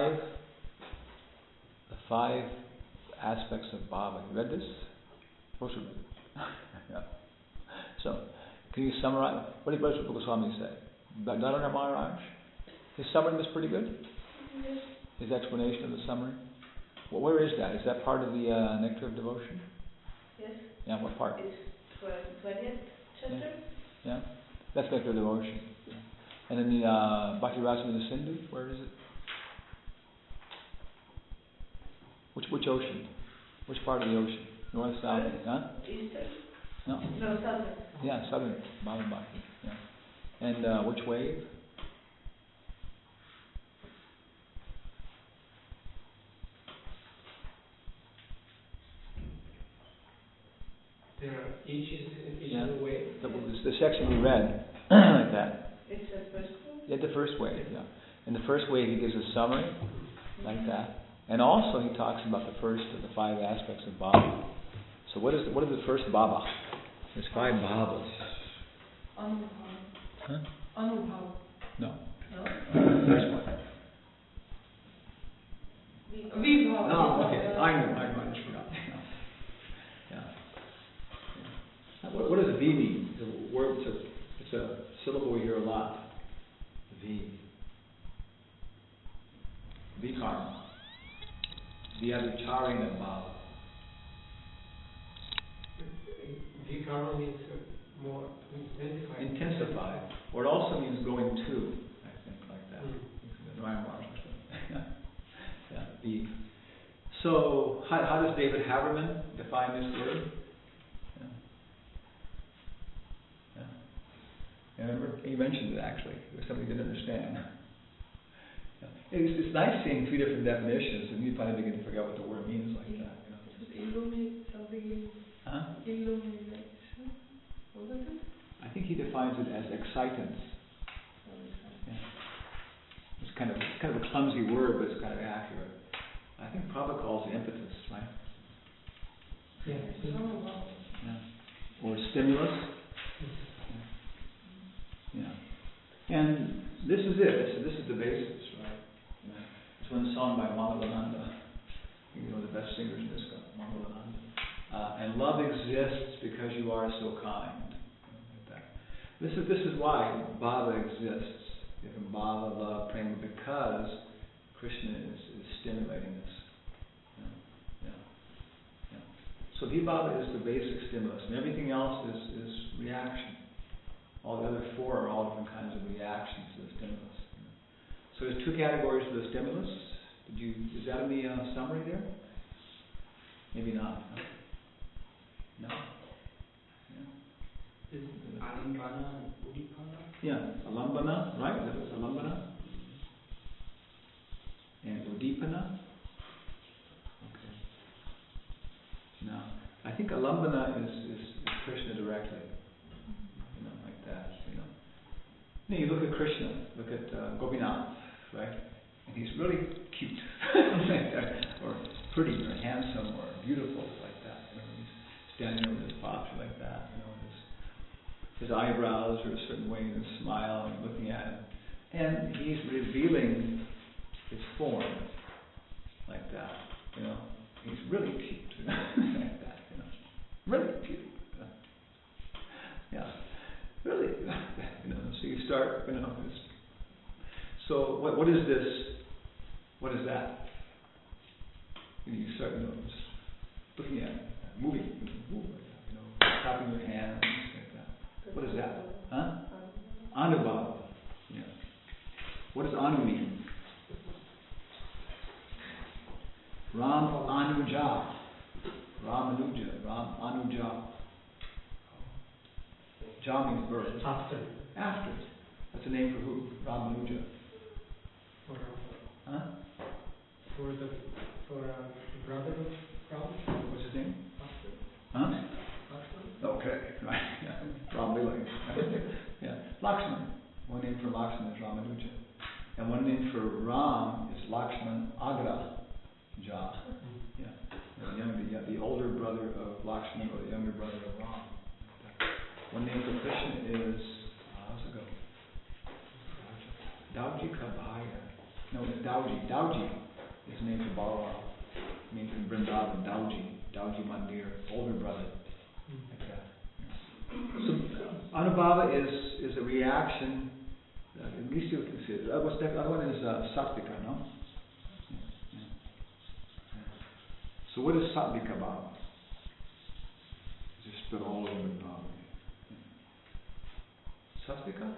five aspects of Bhava? You read this? Of course you read it. Yeah. So, can you summarize? What did Rupa Goswami say? Dadhana Maharaj? His summary was pretty good? Yes. His explanation of the summary? Well, where is that? Is that part of the Nectar of Devotion? Yes. Yeah, what part? It's 20th chapter. Yeah. That's Nectar of Devotion. Yeah. And then the Bhakti Rasamrita Sindhu, where is it? Which ocean? Which part of the ocean? North, south? Huh? Eastern. No, southern. Yeah, southern. Bhava Bhakti. Yeah. And which wave? There are each is a wave. The section we read, like that. It's the first one? Yeah, the first wave, yeah. In the first wave he gives a summary, like that. And also he talks about the first of the five aspects of Bhava. So what is the first Bhava? There's five Bhavas. Anubhava. Huh? Anubhav. No. No? Next one. Vibhav. Oh, okay. I just forgot. Yeah. What does V mean? It's a word. It's a syllable we hear a lot. V. Vikarma. Vyavicharena bhava. Vikarma means more intensified. Intensified. Or it also means going to, I think, like that. Yeah, V. So, how does David Haberman define this word? Yeah. Remember, he mentioned it actually. It was something he didn't understand. It's nice seeing three different definitions, and you finally begin to figure out what the word means like that. Illuminate something. Huh? Illumination. What was it? I think he defines it as excitance. Yeah. It's kind of a clumsy word, but it's kind of accurate. I think Prabhupada calls it impetus, right? Yeah. Yeah. Or stimulus. Yeah. And this is it. This is the basis, right? Yeah. It's one song by Mangalananda. You know, the best singers in this guy, Mangalananda. And love exists because you are so kind. Like that. This is why Bhava exists. You have Bhava, love, prema, because Krishna is stimulating us. Yeah. So Vibhava is the basic stimulus, and everything else is reaction. All the other four are all different kinds of reactions to the stimulus. So there's two categories for the stimulus. Is that in the summary there? Maybe not. No. Yeah. Is Alambana and Udipana? Yeah, Alambana, right? That was Alambana. And Udipana. Okay. Now, I think Alambana is Krishna directly. Like that, Now you look at Krishna, look at Gopinath, right? And he's really cute, or pretty, or handsome, or beautiful, like that. He's standing over his posture like that. His eyebrows are a certain way, and his smile, and looking at him, and he's revealing his form, like that. He's really cute, like that. Really cute. Yeah. Really, so you start, so what is this? What is that? You start, just looking at it, moving, tapping your hands, like that. What is that? Huh? Anubhava. Yeah. What does anu mean? Ram Anuja. Ramanuja. Ram Anuja. Ja means birth. After. That's a name for who? Ramanuja. Huh? For brother of Ram. What's his name? After. Huh? Okay, right. Yeah. Ram. Yeah. Lakshman. One name for Lakshman is Ramanuja. And one name for Ram is Lakshman Agra. Ja. Yeah. The older brother of Lakshman, or the younger brother of Ram. One name for Krishna is, how's it go? Dauji Kabaya. No, it's Dauji. Dauji is the name for Balaram. It means in Vrindavan, Dauji Mandir, older brother. Like that. So, Anubhava is a reaction, at least you can see it. The other one is Sattvika, no? Yeah. So, what is Sattvika Bhava? Just spit all over the Bhava. Sattvika?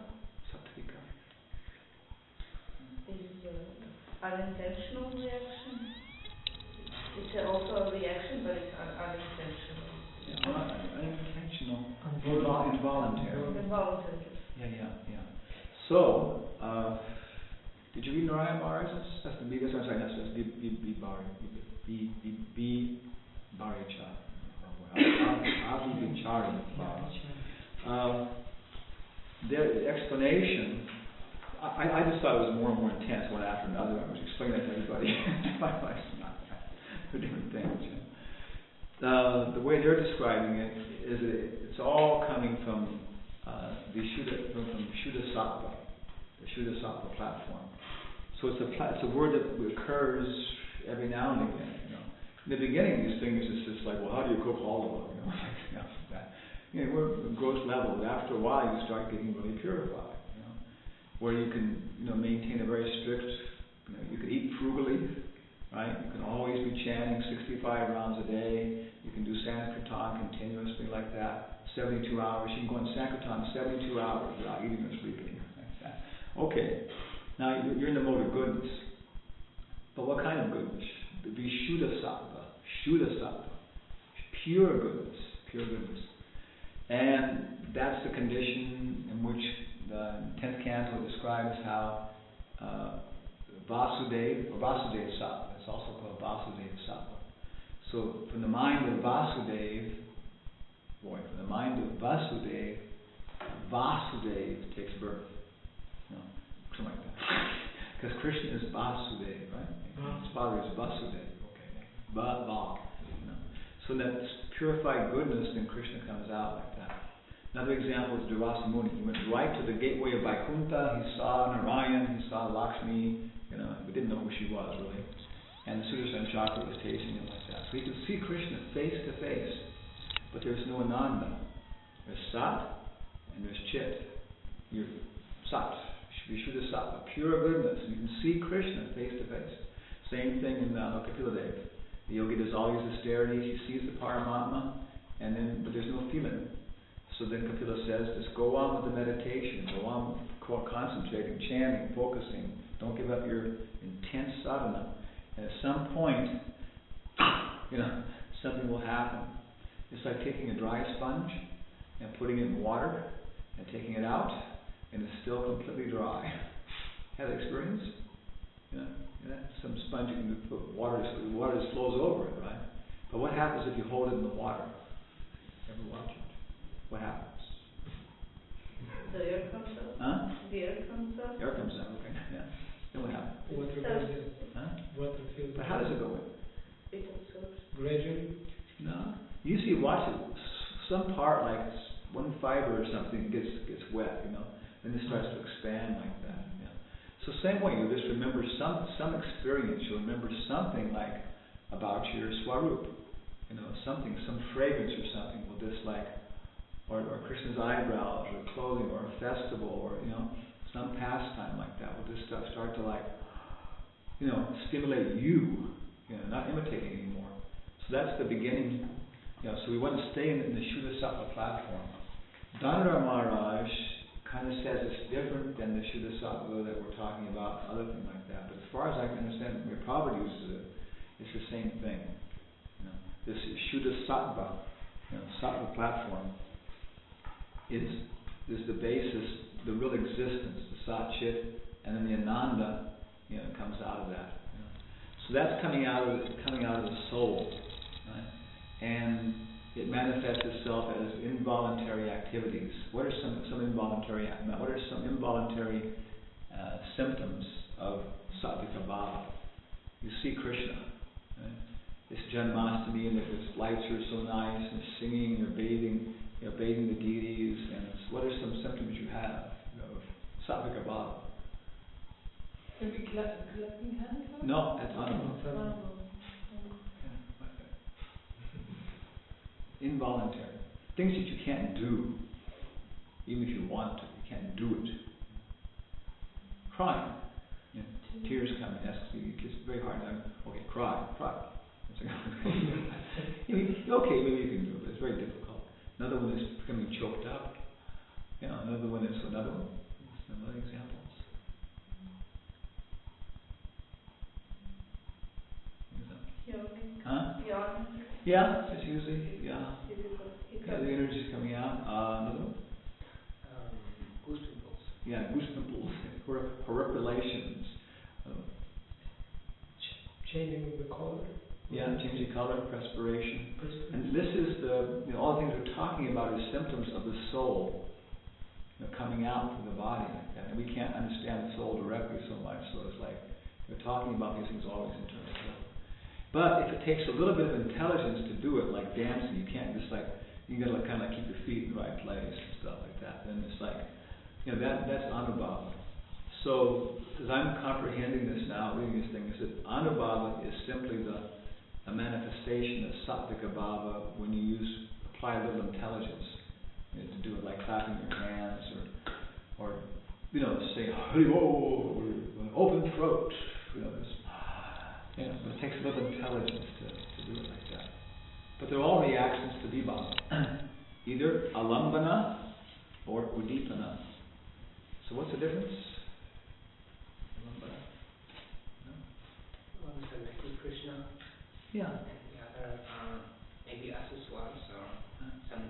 Is unintentional reaction. It's also a reaction, but it's unintentional. Yeah, unintentional. Involuntary. Involuntary. Yeah. So, did you read Narayana Maharaj? That's the B. That's what I'm saying. That's B. Baricha. Avi Vichari. The explanation, I just thought it was more and more intense one after another. I was explaining that to everybody. They're different things. The way they're describing it is that it's all coming from Vishuddha, from Shuddha Sattva, the Shuddha Sattva platform. So it's a word that occurs every now and again. In the beginning, these things it's just like, well, how do you cook halva? We're at gross level, but after a while, you start getting really purified. Where you can, maintain a very strict. You can eat frugally, right? You can always be chanting 65 rounds a day. You can do Sankirtan continuously like that, 72 hours. You can go on Sankirtan 72 hours without eating or sleeping. Like that. Okay, now you're in the mode of goodness. But what kind of goodness? Vishuddha Sattva, Shuddha Sattva, pure goodness, pure goodness. And that's the condition in which the 10th canto describes how Vasudeva Sattva, it's also called Vasudeva Sattva. So from the mind of Vasudeva takes birth. Something like that. Because Krishna is Vasudeva, right? His father is Vasudeva. Okay. So that purified goodness, then Krishna comes out like that. Another example is Durvasa Muni. He went right to the gateway of Vaikuntha. He saw Narayan. He saw Lakshmi. We didn't know who she was really. And the Sudarshan Chakra was tasting him like that. So he could see Krishna face to face. But there's no Ananda. There's Sat and there's Chit. You're Sat. Vishuddha Sattva. Pure goodness. You can see Krishna face to face. Same thing in Kapila Deva. The yogi does all these austerities. He sees the Paramatma. But there's no feeling. So then Kapila says, just go on with the meditation. Go on concentrating, chanting, focusing. Don't give up your intense sadhana. And at some point, something will happen. It's like taking a dry sponge and putting it in water and taking it out, and it's still completely dry. Have that experience? Some sponge you can put water just flows over it, right? But what happens if you hold it in the water? Ever watch it? What happens? The air comes up. Huh? The air comes up. Air comes out, okay. Yeah. Then what happens? Water goes in. Huh? Water fills. But how does it go in? It absorbs. Gradually? No. You see, watch it. Some part, like one fiber or something, gets wet, then it starts to expand like that. Yeah. So same way, you just remember some experience. You remember something like about your Swarup. Something, some fragrance or something will just like, or Krishna's eyebrows, or clothing, or a festival, or some pastime like that will just start to like, stimulate you, not imitating anymore. So that's the beginning. So we want to stay in the Shuddha Sattva platform. Dhanara Maharaj kind of says it's different than the Shuddha Sattva that we're talking about, other thing like that. But as far as I can understand, where Prabhupada uses it, it's the same thing. This Shuddha Sattva, Sattva platform is the basis, the real existence, the Sat Chit, and then the Ananda, comes out of that. So that's coming out of the soul, right? And it manifests itself as involuntary activities. What are some involuntary symptoms of Sattvika Bhava? You see Krishna. Right? It's Janmashtami, and the lights are so nice, and singing, you're bathing the deities, and what are some symptoms you have of Sattvika Bhava? Maybe clapping hands? No, that's honorable. Involuntary. Things that you can't do, even if you want to. You can't do it. Crying. Tears coming. It's very hard. Okay, cry. Okay, maybe you can do it, but it's very difficult. Another one is becoming choked up. Another one is some other examples. Yawning. Huh? Yawning. Yeah, it's usually, the energy's coming out. Another one? Goose pimples. Yeah, goose pimples, horripilations. Changing the color. Yeah, changing color, perspiration. And this is all the things we're talking about is symptoms of the soul, coming out from the body like that. And we can't understand the soul directly so much, so it's like we're talking about these things always in terms of. But if it takes a little bit of intelligence to do it, like dancing, you can't just like, you gotta like, kind of like keep your feet in the right place and stuff like that. And it's like, that's Anubhava. So as I'm comprehending this now, reading this thing, is that Anubhava is simply a manifestation of Sattvika Bhava when you apply a little intelligence to do it, like clapping your hands or say Haribo, or an open throat. But it takes a little intelligence to do it like that. But they're all reactions to Vibhava. Either Alambana or Udipana. So what's the difference? Alambana? No? One is directly Krishna. Yeah. And the other maybe accessoires or some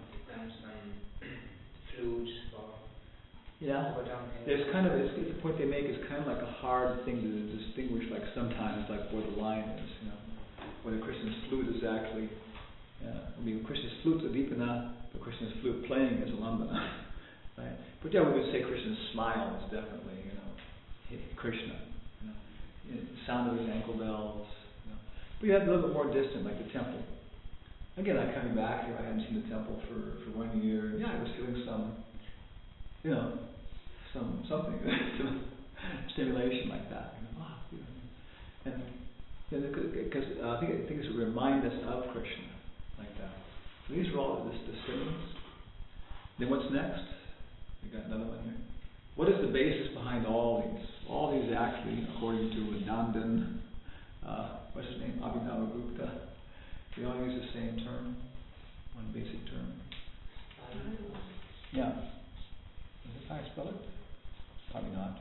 flute or yeah. There's kind of it's the point they make is kind of like a hard thing to distinguish. Like sometimes, like where the line is, whether Krishna's flute is actually, Krishna's flute is Udipana, but Krishna's flute playing is Alambana, right? But yeah, we would say Krishna's smile is definitely, Krishna. The sound of his ankle bells. But you have a little bit more distant, like the temple. Again, I'm coming back here. I hadn't seen the temple for 1 year. Yeah, I was feeling some stimulation like that. And because I think it's to remind us of Krishna like that. So these are all the symbols. Then what's next? We got another one here. What is the basis behind all these? All these actually, according to Nandan, what's his name? Abhinavagupta. They all use the same term, one basic term. Yeah. Is it how I spell it? Probably not.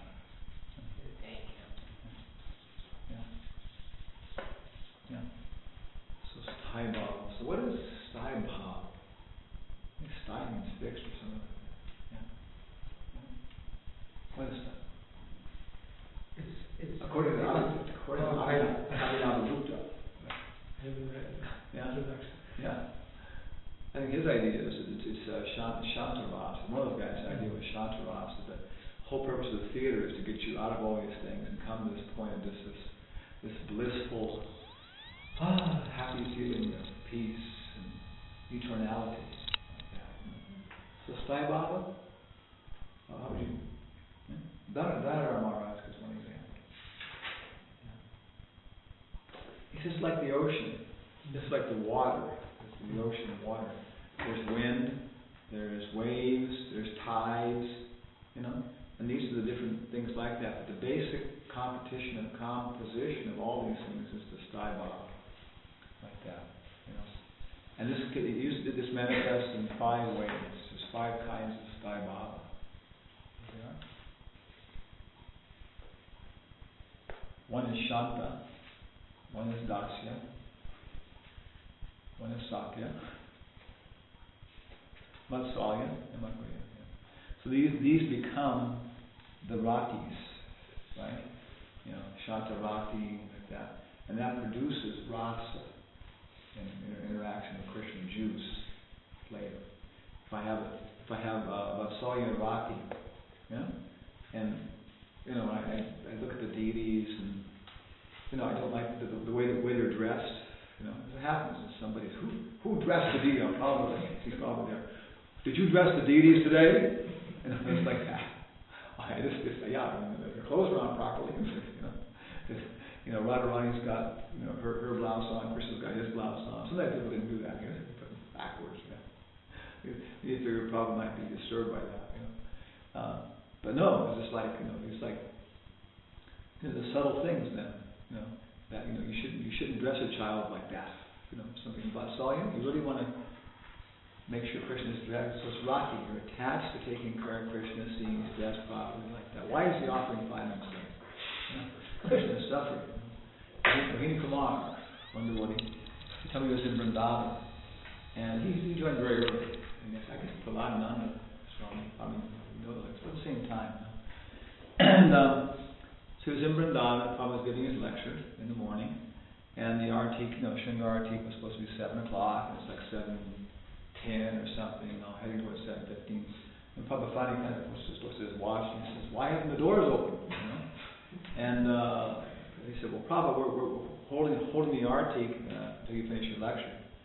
Yeah. So Sthai Bhava. So what is Sthai Bhava? I think Sthai means fixed or something like that. Yeah. What is that? It's according to Abhinavagupta. I haven't read it. Yeah. Yeah. I think his idea is it's Shantaras. One of those guys' idea was Shantaras. That the whole purpose of the theater is to get you out of all these things and come to this point of just this blissful, happy feeling of peace and eternality. Like that. So Sthai Bhava, how would you? Dhanarama Maharaj is one example. It's just like the ocean, just like the water. The ocean of water. There's wind, there's waves, there's tides, and these are the different things like that. But the basic competition and composition of all these things is the Sthai Bhava, like that, And this manifests in 5 ways. There's 5 kinds of Sthai Bhava. One is Shanta, one is Dasya, one is Sakya, Vatsalya, and Madhurya. So these become the ratis, right? Shanta Rati, like that. And that produces rasa in interaction with Krishna juice flavor. If I have Vatsalya Rati, and I look at the deities and I don't like the way they're dressed. It happens if somebody's who dressed the deity? He's probably there. Did you dress the deities today? And it's like that. Their clothes are on properly. Radharani's got her blouse on, Krishna's got his blouse on. Sometimes people didn't do that. They put them backwards. You figure probably might be disturbed by that. But no, it's just like it's like the subtle things then. That you shouldn't dress a child like that. Something about Vatsalya. You really want to make sure Krishna is dressed. So it's Rati. You're attached to taking care of Krishna, seeing his dress properly like that. Why is he offering 5 himself? Krishna is suffering. Rohini Kumar, wonder what he told me he was in Vrindavan, and he joined very early. I guess Prahlad Swami, it's at the same time. And so he was in Vrindavan, probably was giving his lecture in the morning, and the Arati, Shringa Arati was supposed to be 7 o'clock, and it's like 7:10 or something, heading towards 7:15. And Prabhupada finally kind of looks at his watch and he says, "Why haven't the doors open?" And he said, "Well, Prabhupada, we're holding the Arati until you finish your lecture."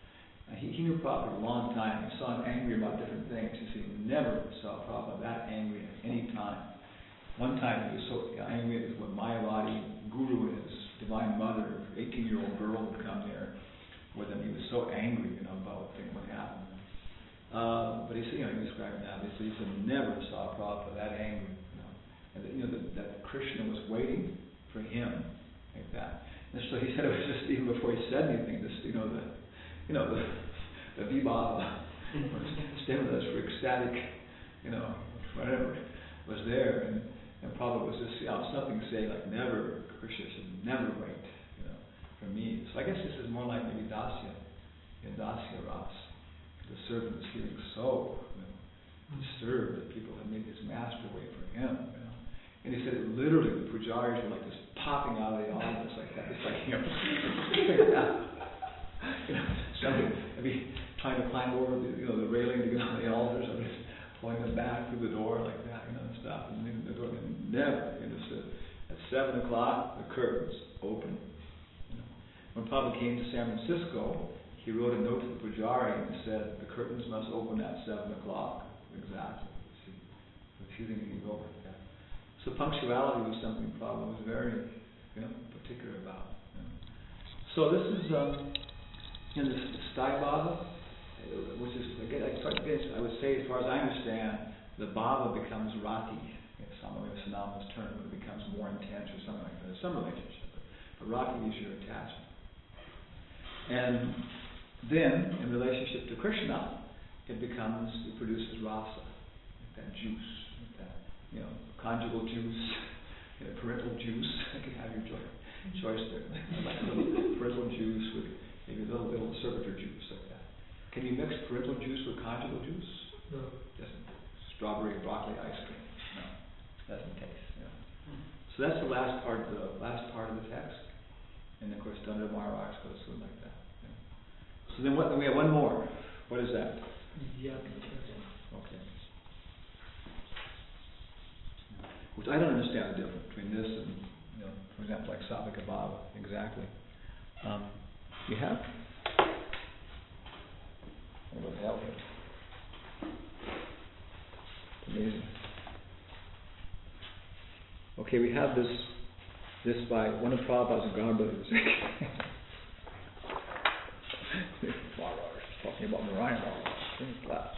He knew Prabhupada for a long time. He saw him angry about different things. He never saw Prabhupada that angry at any time. One time he was so angry with Mayavadi Guru and his divine mother, 18-year-old girl would come there with him. He was so angry, about what happened. But he described that. He said never saw Prabhupada that angry. And that Krishna was waiting for him like that. And so he said it was just even before he said anything, the vibhava, stimulus for ecstatic, whatever was there, and Prabhupada was just, something to say like never, Krishna should never wait, for me. So I guess this is more like maybe Dasya Ras. The servant is feeling so disturbed that people have made his master wait for him, And he said it literally, the pujaris were like just popping out of the audience like that. It's like, like that. Somebody maybe trying to climb over the railing to get on the altars, or just pulling them back through the door like that, and stuff. And then the door never, at 7 o'clock, the curtains open. When Prabhupada came to San Francisco, he wrote a note to the pujari and said, the curtains must open at 7 o'clock, exactly. Refusing to go like that. So punctuality was something Prabhupada was very, particular about. So this is in the Sthai Bhava, which is, again, I would say, as far as I understand, the Bhava becomes Rati. Some way of synonymous term, but it becomes more intense or something like that. There's some relationship. But Rati is your attachment. And then, in relationship to Krishna, it produces rasa, that juice, that, conjugal juice, parental juice. You can have your choice there. Like a little parental juice with maybe a little servitor juice like that. Can you mix parental juice with conjugal juice? No. Doesn't. Strawberry and broccoli ice cream. No, doesn't taste. So that's the last part of the text. And of course, Dandava Maharaj goes through like that. So then we have one more. What is that? Okay. Which I don't understand the difference between this and, for example, like Satvika Bhava, exactly. You have? What the hell here? Amazing. Okay, we have this by one of Prabhupada's Garbhas. Talking about Narayan in class.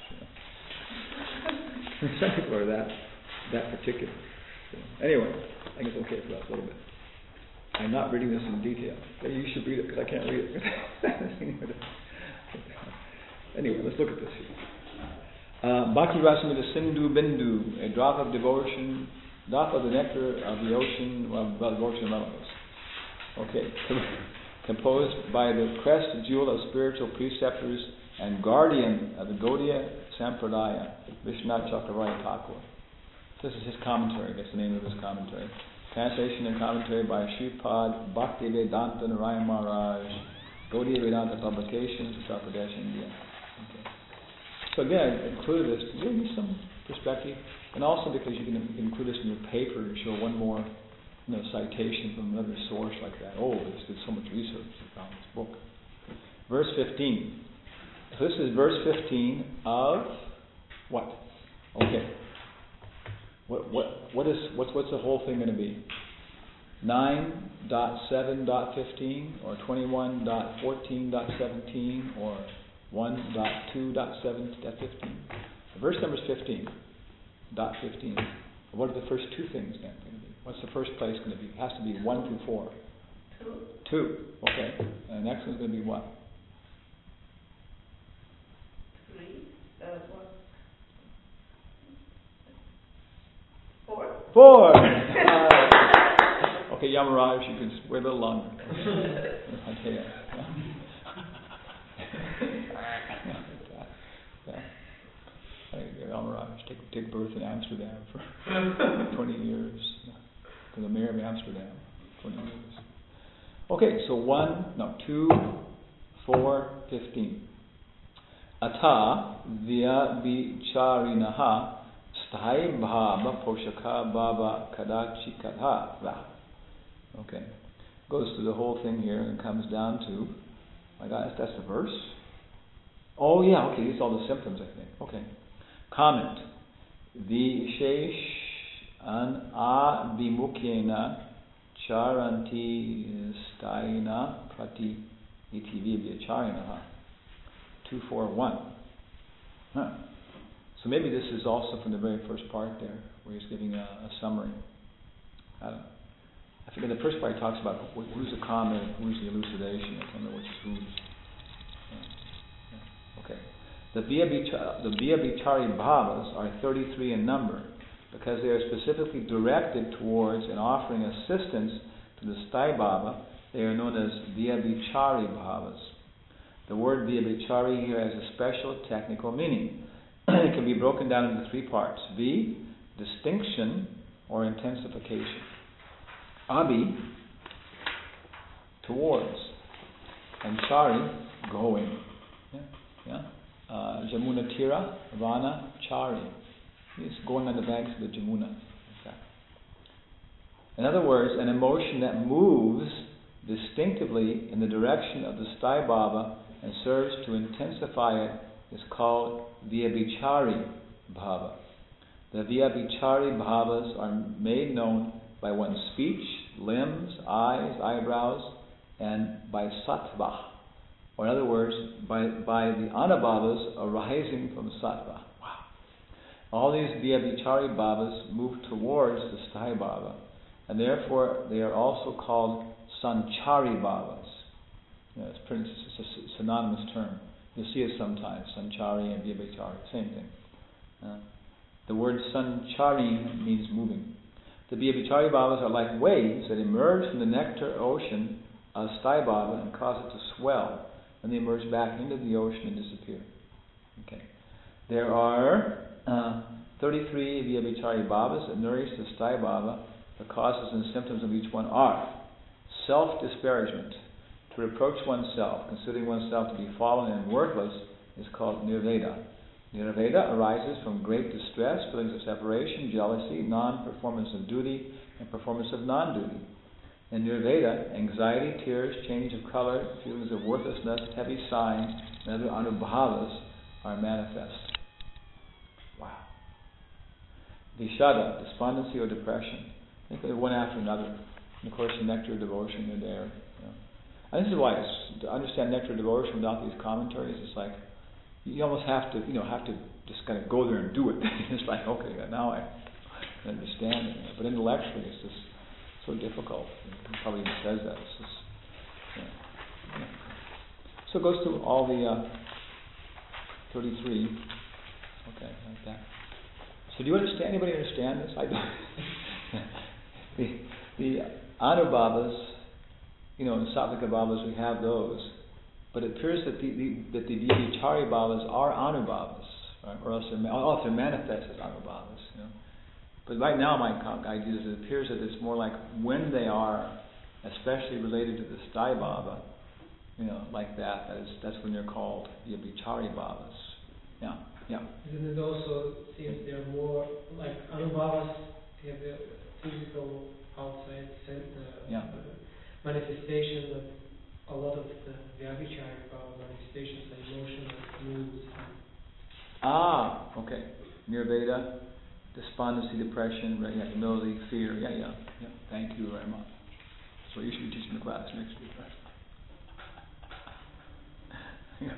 Some people are that particular. Anyway, I think it's okay for us a little bit. I'm not reading this in detail. You should read it because I can't read it. Anyway, let's look at this here. Bhakti Rasamrita Sindhu Bindu, a drop of devotion, drop of the nectar of the ocean of devotion among us. Okay, composed by the crest jewel of spiritual preceptors and guardian of the Gaudiya Sampradaya, Vishwanath Chakravarti Thakur. This is his commentary, that's the name of his commentary. Translation and commentary by Shripad Bhakti Vedanta Narayan Maharaj, Gaudiya Vedanta Publications, Uttar Pradesh, India. Okay. So again, I included this to give you some perspective, and also because you can include this in your paper and show one more citation from another source like that. Oh, this did so much research about this book. Verse 15. So this is verse 15 of what? Okay. What's the whole thing going to be? 9.7.15 or 21.14.17 or 1.2.7.15? Verse number is 15.15. What are the first two things then going to be? What's the first place going to be? It has to be 1 through 4. 2. Okay. And the next one's going to be what? 3. 4. 4. Okay, Yamaraj, you can wait a little longer. Okay. Yamaraj, take birth in Amsterdam for 20 years. For the mayor of Amsterdam, 20 years. Okay, so 2, 4, 15. Ata vya vicharinaha sthai bhava poshaka bhava kadachikatha. Okay. Goes through the whole thing here and comes down to, my God, that's the verse. Oh yeah, okay, these are all the symptoms, I think. Okay. Comment. Vishesh an abhimukhena charanti staina prati iti vibhyacharinaha. 241. Huh. So maybe this is also from the very first part there, where he's giving a summary. I forget, the first part he talks about who's the comment, who's the elucidation. I can't remember which is who's. Okay. The Vyabhichari bhavas are 33 in number because they are specifically directed towards and offering assistance to the Sthai Bhava. They are known as Vyabhichari bhavas. The word Vyabhichari here has a special technical meaning. It can be broken down into three parts. V, distinction or intensification. Abhi, towards. And Chari, going. Jamuna Tira, Vana, Chari. He's going on the banks of the Jamuna. Okay. In other words, an emotion that moves distinctively in the direction of the Sthai Bhava and serves to intensify it is called Vyabhichari Bhava. The Vyabhichari Bhavas are made known by one's speech, limbs, eyes, eyebrows, and by sattva. Or in other words, by the anubhavas arising from sattva. Wow. All these Vyabhichari Bhavas move towards the Sthai Bhava, and therefore they are also called Sanchari Bhavas. It's a synonymous term. You'll see it sometimes, Sanchari and Vyabhichari, same thing. The word Sanchari means moving. The Vyabhichari Bhavas are like waves that emerge from the nectar ocean of Sthai Bhava and cause it to swell. And they emerge back into the ocean and disappear. Okay. There are 33 Vyabhichari Bhavas that nourish the Sthai Bhava. The causes and symptoms of each one are self-disparagement. To reproach oneself, considering oneself to be fallen and worthless, is called nirveda. Nirveda arises from great distress, feelings of separation, jealousy, non-performance of duty, and performance of non-duty. In nirveda, anxiety, tears, change of color, feelings of worthlessness, heavy sighing, and other anubhavas are manifest. Wow. Vishada, despondency or depression. Think of it one after another. And of course, the nectar of devotion are there. And this is why to understand nectar of devotion without these commentaries, it's like you almost have to just kind of go there and do it. It's like, okay, now I understand it. But intellectually, it's just so difficult. He probably even says that. It's just, So it goes through all the 33. Okay, like that. So do you understand? Anybody understand this? I don't. the anubhavas, in Sattvika Bhavas we have those, but it appears that the Vyabhichari Bhavas are anubhavas, right? Or else they're manifest as anubhavas. But right now my idea is it appears that it's more like when they are, especially related to the Sthai Bhava, like that's when they're called Vyabhichari Bhavas. Yeah. Isn't it also, since they're more like anubhavas, they have the physical outside manifestation, that a lot of the Vyabhichari Bhava manifestations are emotional moods. Okay. Nirveda, despondency, depression, humility, fear. Yeah. Thank you very much. So you should be teaching the class next week, right?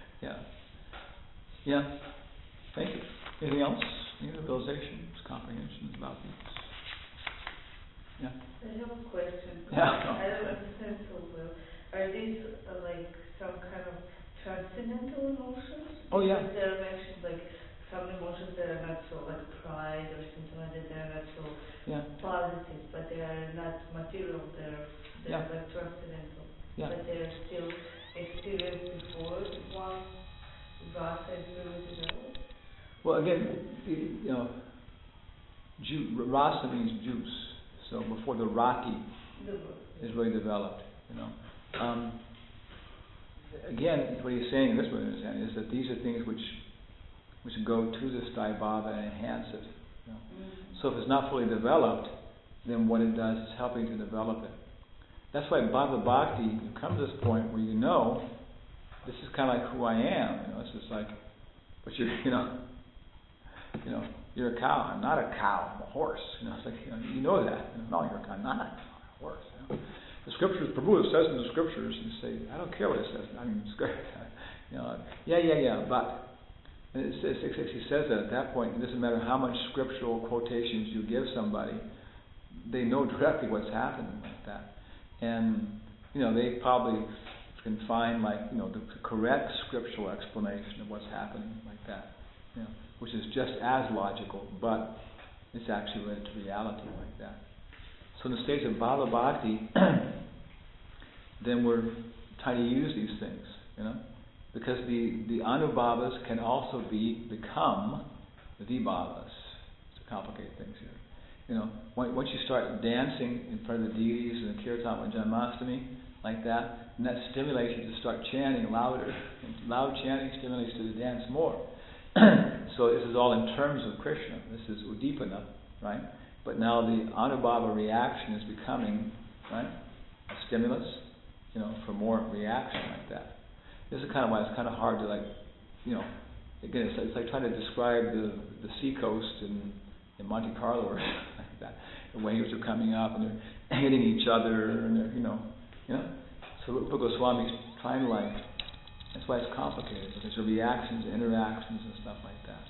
Yeah. Thank you. Anything else? Any realizations, comprehensions about these? Yeah. I have a question. Yeah. I don't understand so well. Are these like some kind of transcendental emotions? Oh yeah. Because they're mentioned like some emotions that are not so like pride or something like that. They are not so positive, but they are not material. They're like transcendental. Yeah. But they are still experienced before one rasa is really developed. Well, again, rasa means juice. So before the rati is really developed, Again, what he's saying, this way I understand, is that these are things which go to the Sthai Bhava and enhance it. So if it's not fully developed, then what it does is helping to develop it. That's why Bhava Bhakti, you come to this point where this is kind of like who I am. It's just like, but you're you're a cow. I'm not a cow. I'm a horse. It's like you know that. No, you're a cow. I'm not a cow. I'm a horse. The scriptures, Prabhu says in the scriptures, you say, I don't care what it says. I mean, it's great. But and he says that at that point, it doesn't matter how much scriptural quotations you give somebody, they know directly what's happening like that. And, they probably can find the correct scriptural explanation of what's happening like that, which is just as logical, but it's actually related to reality like that. So in the stage of Bhava Bhakti, then we're trying to use these things, because the Anubhavas can also become the Vibhavas. To complicate things here. Once you start dancing in front of the deities in the Kirtan and Janmashtami, like that, and that stimulates you to start chanting louder. And loud chanting stimulates you to dance more. So this is all in terms of Krishna. This is Udipana, right? But now the Anubhava reaction is becoming, right, a stimulus, for more reaction like that. This is kind of why it's kind of hard to again, it's like trying to describe the seacoast in Monte Carlo or something like that. The waves are coming up and they're hitting each other and they're, So Rupa Goswami is trying to that's why it's complicated, because there are reactions, interactions and stuff like that.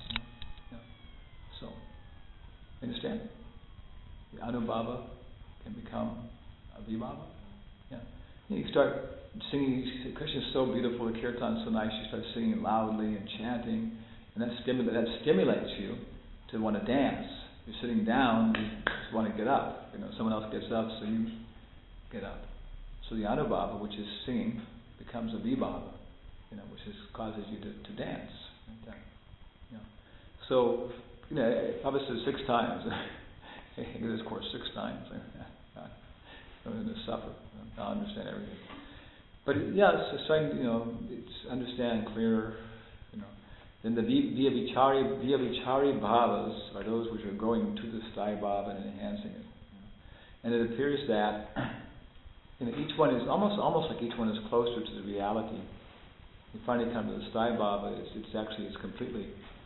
So, you understand? The Anubhava can become a Vibhava. You start singing, Krishna is so beautiful, the Kirtan is so nice, you start singing loudly and chanting, and that stimulates you to want to dance. You're sitting down, you just want to get up. Someone else gets up, so you get up. So the Anubhava, which is singing, becomes a Vibhava, which causes you to dance. Like that. So, Prabhupada says 6 times. I did this course 6 times. I'm going to suffer. I'll understand everything. But it's trying, it's understand clearer. Then the Vyavichari bhavas are those which are going to the Sthaya Bhava and enhancing it. And it appears that each one is almost like each one is closer to the reality. You finally come to the Sthaya Bhava, it's completely,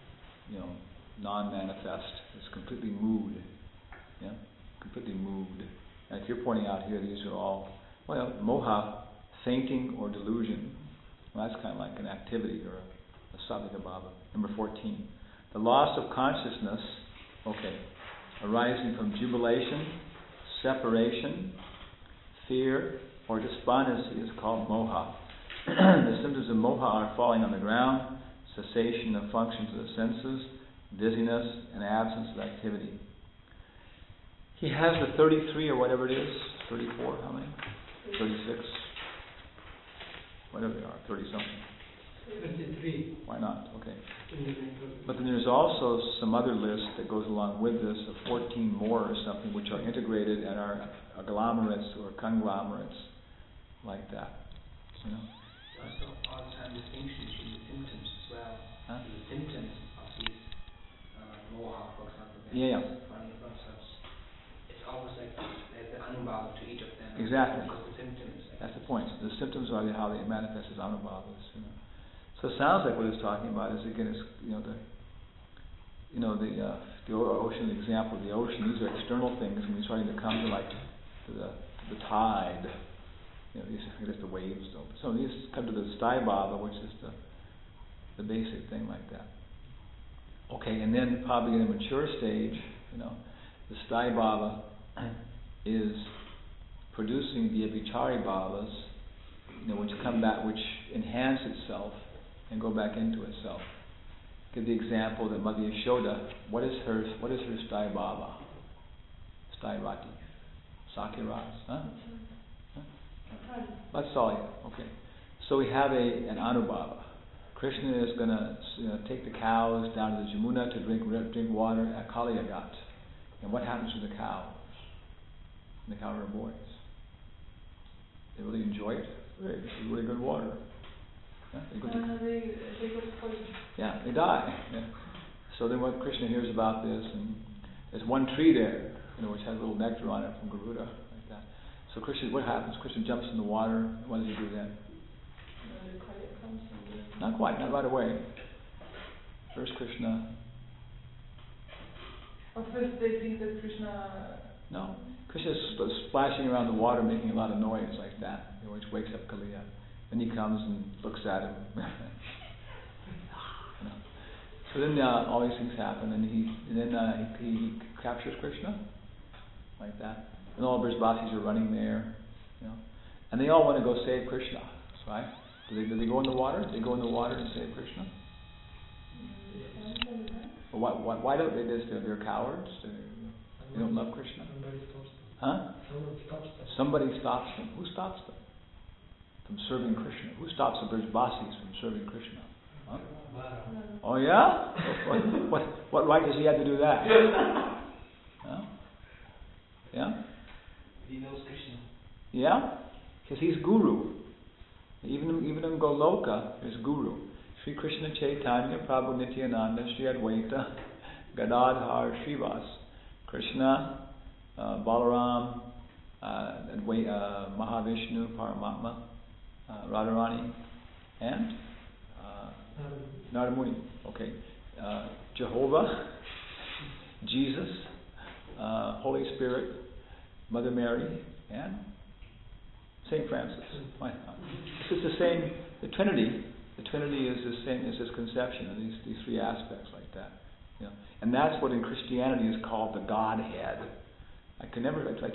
non-manifest. It's completely mood. Completely moved. And if you're pointing out here, these are all, moha, fainting or delusion. Well, that's kind of like an activity or a Sattva Bhava. Number 14. The loss of consciousness, arising from jubilation, separation, fear, or despondency is called moha. The symptoms of moha are falling on the ground, cessation of functions of the senses, dizziness, and absence of activity. He has the 33 or whatever it is, 34, how many? 36? Whatever they are, 30-something. 33. Why not? Okay. But then there's also some other list that goes along with this of 14 more or something which are integrated and are agglomerates or conglomerates like that. Also all the time distinction between the symptoms as well. The symptoms of these moha, for example. It's almost like there's the anubhava to each of them. Exactly. The symptoms. That's the point. The symptoms are how they manifest as anubhavas. So it sounds like what it's talking about is again, the ocean example of the ocean. These are external things, and we're starting to come to the tide. These the waves. So these come to the Sthaya Bhava, which is the basic thing like that. Okay, and then probably in a mature stage, the Sthaya Bhava is producing the Vichari Bhavas, which come back, which enhance itself and go back into itself. Give the example that Mother Yashoda, what is her Sthaya Bhava? Sthaya Rati. Sakiras, huh? Vatsalya. Okay. So we have an Anubhava. Krishna is going to take the cows down to the Jamuna to drink water at Kaliyagat. And what happens to the cows? And the cowherd boys. They really enjoy it. This is really good water. Yeah, they go poison. Yeah, they die. Yeah. So then what Krishna hears about this, and there's one tree there, which has a little nectar on it from Garuda, like that. So what happens? Krishna jumps in the water. What does he do then? comes in the... Not quite, not right away. First Krishna. At first they think that Krishna... No. Krishna's splashing around the water, making a lot of noise like that, which wakes up Kaliya. Then he comes and looks at him. So then all these things happen, and he captures Krishna, like that. And all the Brijbasis are running there, and they all want to go save Krishna, right? Do they go in the water? They go in the water and save Krishna? Well, why don't they? They're cowards. They don't love Krishna. Somebody stops them. Huh? Someone stops them. Somebody stops them. Who stops them? From serving Krishna. Who stops the Brijbasis from serving Krishna? Huh? Oh yeah? What right does he have to do that? Huh? Yeah? He knows Krishna. Yeah? Because he's Guru. Even in Goloka, there's Guru. Sri Krishna Chaitanya, Prabhu Nityananda, Sri Advaita, Gadadhar, Srivas, Krishna, Balaram, Mahavishnu, Paramatma, Radharani, and Narada Muni. Okay. Jehovah, Jesus, Holy Spirit, Mother Mary, and Saint Francis. Why not? It's the same. The Trinity is the same as his conception of these three aspects like that. And that's what in Christianity is called the Godhead. I 5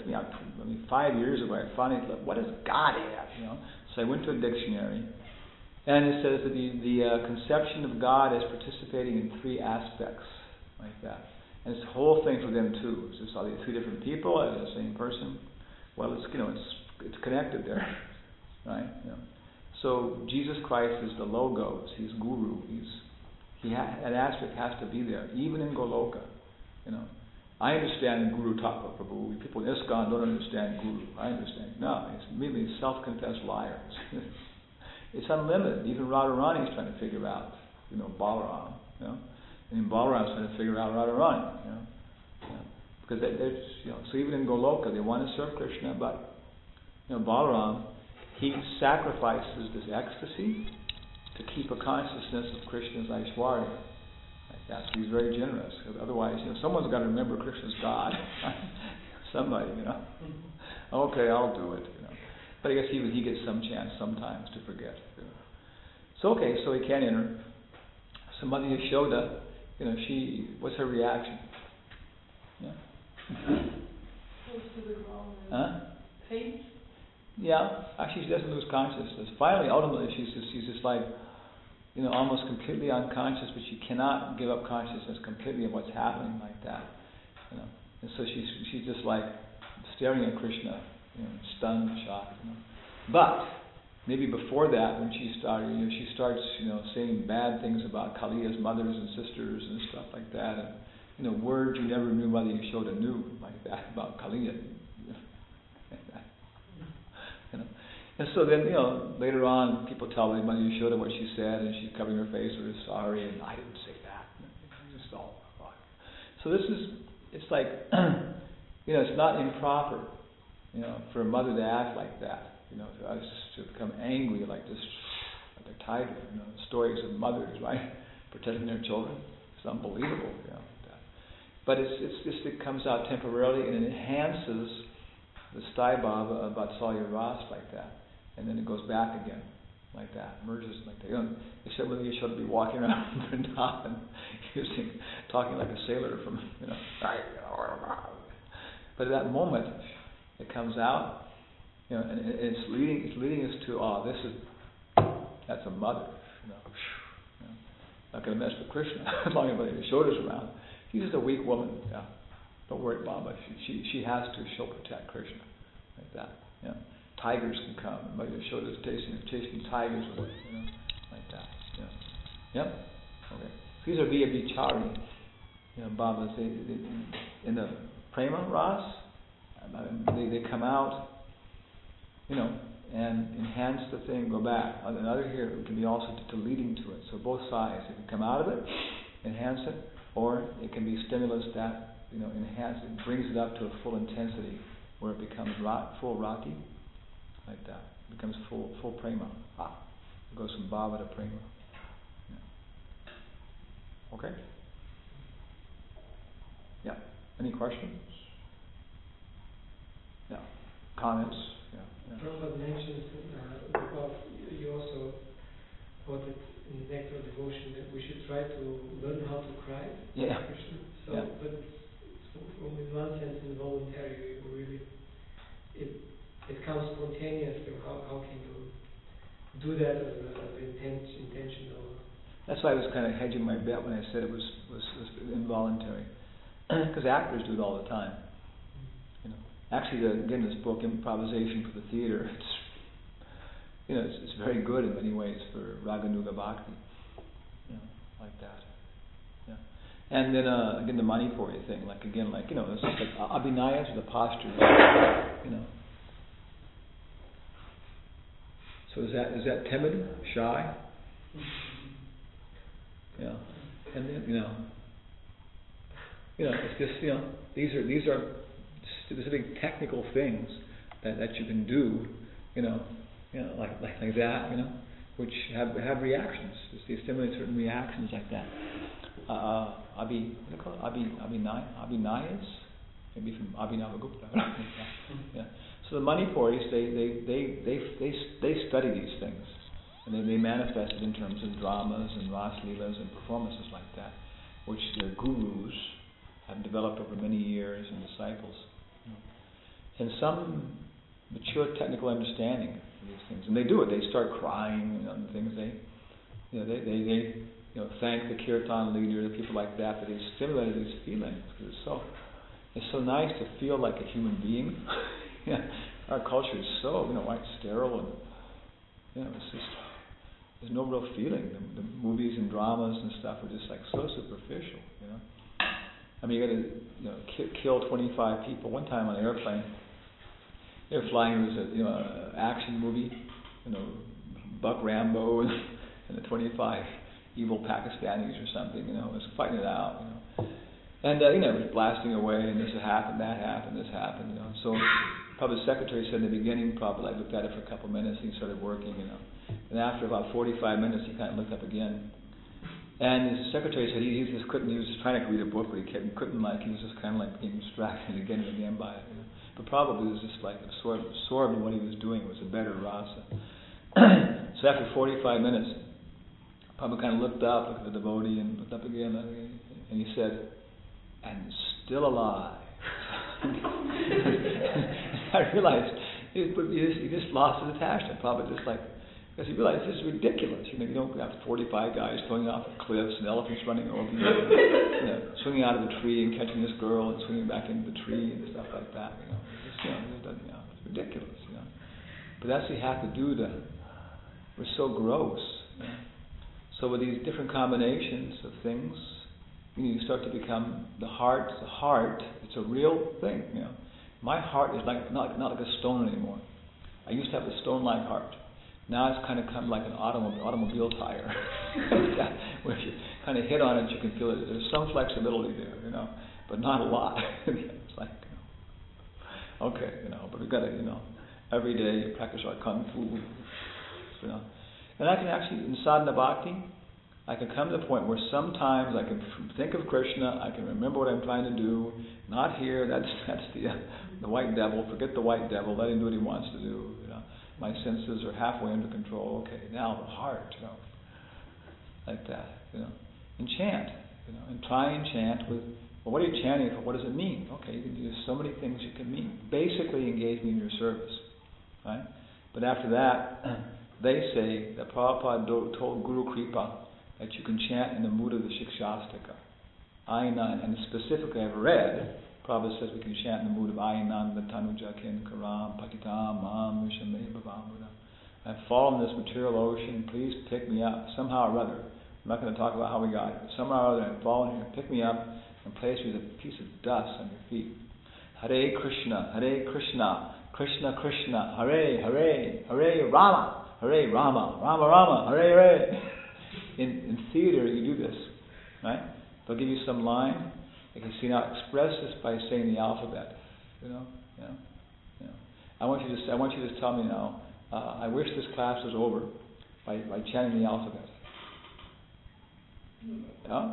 years ago I finally thought, what is Godhead? So I went to a dictionary, and it says that the conception of God is participating in three aspects like that. And it's the whole thing for them too. It's just all these three different people as the same person. Well, it's connected there, right? So Jesus Christ is the Logos. He's Guru. That aspect has to be there, even in Goloka. I understand Guru Tattva Prabhu. People in ISKCON don't understand Guru. I understand. No, it's merely self-confessed liars. It's unlimited. Even Radharani is trying to figure out, Balaram. And Balaram is trying to figure out Radharani. Because so even in Goloka they want to serve Krishna, but Balaram, he sacrifices this ecstasy to keep a consciousness of Krishna's Aishwarya. Like that. So he's very generous. Otherwise, someone's got to remember Krishna's God. Somebody, Okay, I'll do it. But I guess even he gets some chance sometimes to forget. So so he can't enter. So Mother Yashoda, what's her reaction? Yeah. Goes to the ground and faints. Yeah, actually she doesn't lose consciousness. Finally, ultimately, she's just like, almost completely unconscious, but she cannot give up consciousness completely of what's happening like that. And so she's just like staring at Krishna, stunned, shocked. But maybe before that, when she started, she starts, saying bad things about Kaliya's mothers and sisters and stuff like that, and words you never knew Mother Yashoda knew like that about Kaliya. And so then, later on, people tell me Mother Yashoda what she said, and she's covering her face with her sorry, and I didn't say that. It's just all wrong. So it's like, it's not improper, for a mother to act like that, to become angry like this, like a tiger. The stories of mothers, right, protecting their children. It's unbelievable, But it comes out temporarily, and it enhances the Staibhava of Vatsalya Ras like that. And then it goes back again, like that, merges like that. Except when you should be walking around Vrindavan, talking like a sailor from, But at that moment, it comes out, and it's leading us to, that's a mother, Not going to mess with Krishna as long as Mother Yashoda's around. She's just a weak woman. Don't worry, Baba. She has to. She'll protect Krishna, like that. Tigers can come. Mother Yashoda's chasing tigers with it, like that. Yep. Okay. These are Via Vichari, Babas. In the Prema Ras, they come out, and enhance the thing, go back. Another here it can be also to leading to it. So both sides. It can come out of it, enhance it, or it can be stimulus that enhance it, brings it up to a full intensity where it becomes full rati, like that. It becomes full prema. It goes from bhava to prema. Yeah. Okay? Yeah. Any questions? Yeah. Comments? Yeah. Prabhupada mentions about, you also quoted in the Nectar of Devotion that we should try to learn how to cry. Yeah. Krishna. So, yeah. but from in one sense involuntary, really, it comes spontaneously. How can you do that as intentional? That's why I was kind of hedging my bet when I said it was involuntary, because actors do it all the time. You know, actually, again, this book, Improvisation for the Theater, it's very good in many ways for Raganuga Bhakti, like that. Yeah. And then again, the Manipuri thing, it's just like abhinayas, the posture, So is that timid, shy? Yeah. And then it's just these are specific technical things that you can do, like that, which have reactions. They stimulate certain reactions like that. Abhinayas, maybe from Abhinavagupta. Yeah. So the Manipuris, they study these things, and they manifest it in terms of dramas and Rasleelas and performances like that, which their gurus have developed over many years and disciples. And some mature technical understanding of these things, and they do it. They start crying and things. They thank the kirtan leader, the people like that they stimulated these feelings, because it's so nice to feel like a human being. Our culture is so white, sterile, and it's just there's no real feeling. The movies and dramas and stuff are just like so superficial. I mean, you got to kill 25 people. One time on an airplane, they were flying. It was an action movie, Buck Rambo and the 25 evil Pakistanis or something. Was fighting it out. And it was blasting away, and this happened, that happened, this happened. So probably the secretary said in the beginning, probably I looked at it for a couple of minutes, and he started working. And after about 45 minutes, he kind of looked up again. And the secretary said he was trying to read a book, but he couldn't he was just kind of like being distracted again and again by it. But probably it was just like absorbed in what he was doing. It was a better rasa. So after 45 minutes, Prabhupada kind of looked at the devotee and looked up again, and he said, "And still alive." I realized he just lost his attachment. Prabhupada just because he realized this is ridiculous. You don't have 45 guys throwing off the cliffs and elephants running over you, swinging out of the tree and catching this girl and swinging back into the tree and stuff like that. It's ridiculous. But that's what you have to do we're so gross. So with these different combinations of things, you start to become the heart. It's a real thing. My heart is not like a stone anymore. I used to have a stone-like heart. Now it's kind of like an automobile tire. Where if you kind of hit on it, you can feel it. There's some flexibility there, but not a lot. It's like, okay, but we've got to, every day practice our kung fu, And I can actually, in sadhana bhakti, I can come to the point where sometimes I can think of Krishna, I can remember what I'm trying to do. Not here, that's the white devil. Forget the white devil. Let him do what he wants to do. My senses are halfway under control. Okay, now the heart, like that, and chant, and try and chant with. Well, what are you chanting for? What does it mean? Okay, you can do so many things you can mean. Basically, engage me in your service, right? But after that, they say that Prabhupada told Guru Kripa that you can chant in the mood of the Shikshastika. Ainand, and specifically I've read, Prabhupada says we can chant in the mood of Ainanda Tanuja Kinkaram Patitam Mam Vishame Bhavamuda. I've fallen in this material ocean, please pick me up somehow or other. I'm not going to talk about how we got it, but somehow or other I've fallen here, pick me up and place me with a piece of dust on your feet. Hare Krishna, Krishna Krishna, Hare Hare, Hare Rama, Hare Rama, Rama Rama, Hare Hare. In theater you do this, right? They'll give you some line. You can see now. Express this by saying the alphabet. I want you to tell me now. I wish this class was over. by chanting the alphabet. Oh.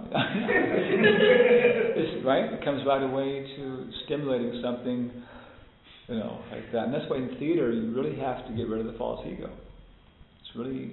It's, right? It comes right away to stimulating something, like that. And that's why in theater you really have to get rid of the false ego. It's really,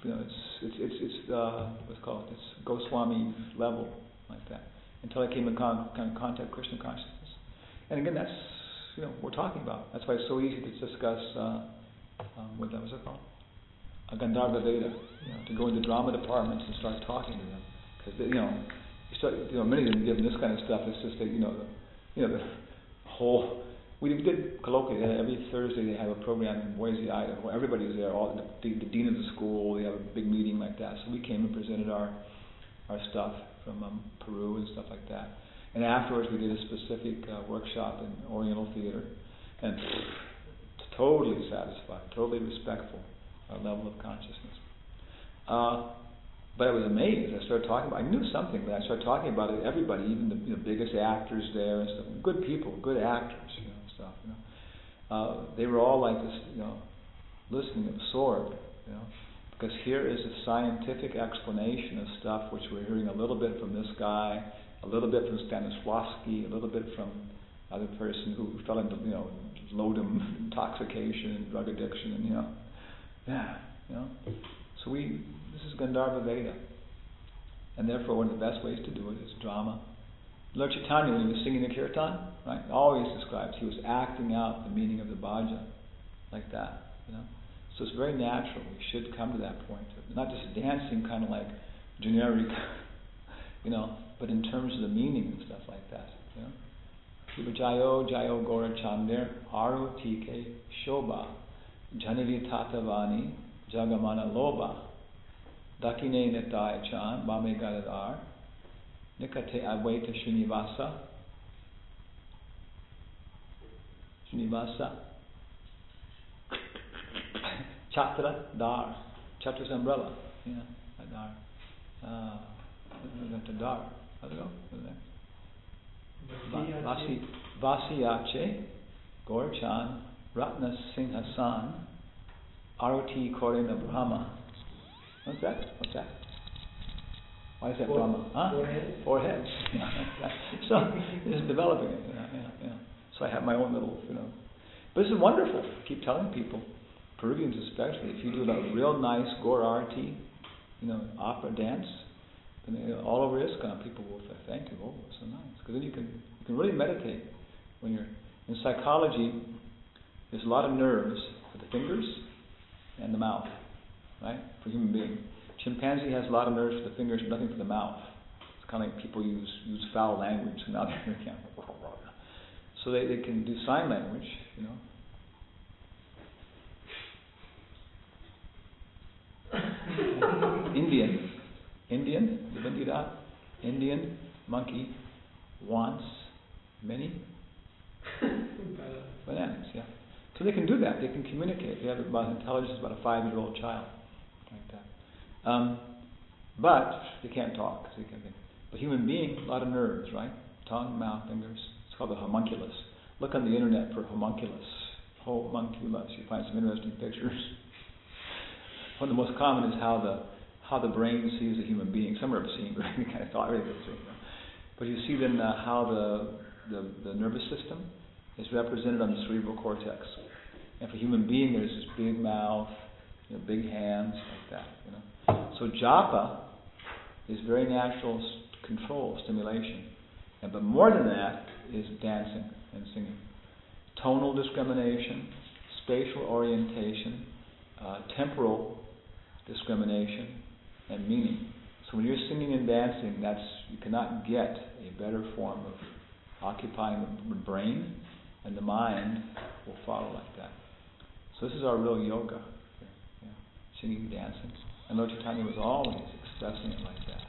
it's what's it called? It's Goswami level like that. Until I came in contact with Krishna consciousness. And again, that's what we're talking about. That's why it's so easy to discuss what's it called? A Gandharva Veda. To go into drama departments and start talking to them. Because you start, many of them give them this kind of stuff. It's just that the whole. We did colloquia every Thursday. They have a program in Boise, Idaho. Everybody's there. All the dean of the school. They have a big meeting like that. So we came and presented our stuff from Peru and stuff like that. And afterwards, we did a specific workshop in Oriental theater, and totally satisfied, totally respectful level of consciousness. But I was amazed. I started talking about. I knew something, but I started talking about it. Everybody, even the biggest actors there and stuff. Good people, good actors, stuff. They were all like this, listening, absorbed, because here is a scientific explanation of stuff which we're hearing a little bit from this guy, a little bit from Stanislavski, a little bit from other person who fell into lodum intoxication and drug addiction, and So this is Gandharva Veda, and therefore one of the best ways to do it is drama. Lord Chaitanya, when he was singing the kirtan, right, always describes he was acting out the meaning of the bhajan, like that, So it's very natural. We should come to that point of not just dancing, kind of like generic, but in terms of the meaning and stuff like that. Jayo Jayo Gora Chandir Aro Tike Shobha Janavi Tatavani Jagamana Loba Dakine Netai Chan Bame Gadadar Nikate Advaita Srinivasa Chatra Dar. Chatra's umbrella. Dar. Dar. How's it go? Vasiyache Gorchan Ratna Singhasan Arati Korena Brahma. What's that? Why is that Brahma? Huh? Four heads. So it's developing it. So I have my own little, But this is wonderful. I keep telling people, Peruvians especially, if you do a real nice Gaur Arati, opera dance, then all over ISKCON people will say, thank you, it's so nice. Because then you can really meditate. When you're in psychology, there's a lot of nerves for the fingers and the mouth, right? For a human being. Chimpanzee has a lot of nerves for the fingers, but nothing for the mouth. It's kind of like people use foul language, so now they can't. So they can do sign language, Indian monkey wants many bananas, So they can do that. They can communicate. They have about intelligence about a 5-year-old child, like that. But they can't talk. But human being, a lot of nerves, right? Tongue, mouth, fingers. It's called the homunculus. Look on the internet for homunculus. Homunculus. You find some interesting pictures. One of the most common is how the brain sees a human being. Some are obscene, but you kind of thought everything was obscene. But you see then how the nervous system is represented on the cerebral cortex. And for a human being, there's this big mouth, big hands, like that. So japa is very natural control, stimulation. But more than that is dancing and singing. Tonal discrimination, spatial orientation, temporal discrimination, and meaning. So when you're singing and dancing, you cannot get a better form of occupying the brain, and the mind will follow like that. So this is our real yoga, singing, dancing. And Lord Chaitanya was always expressing it like that.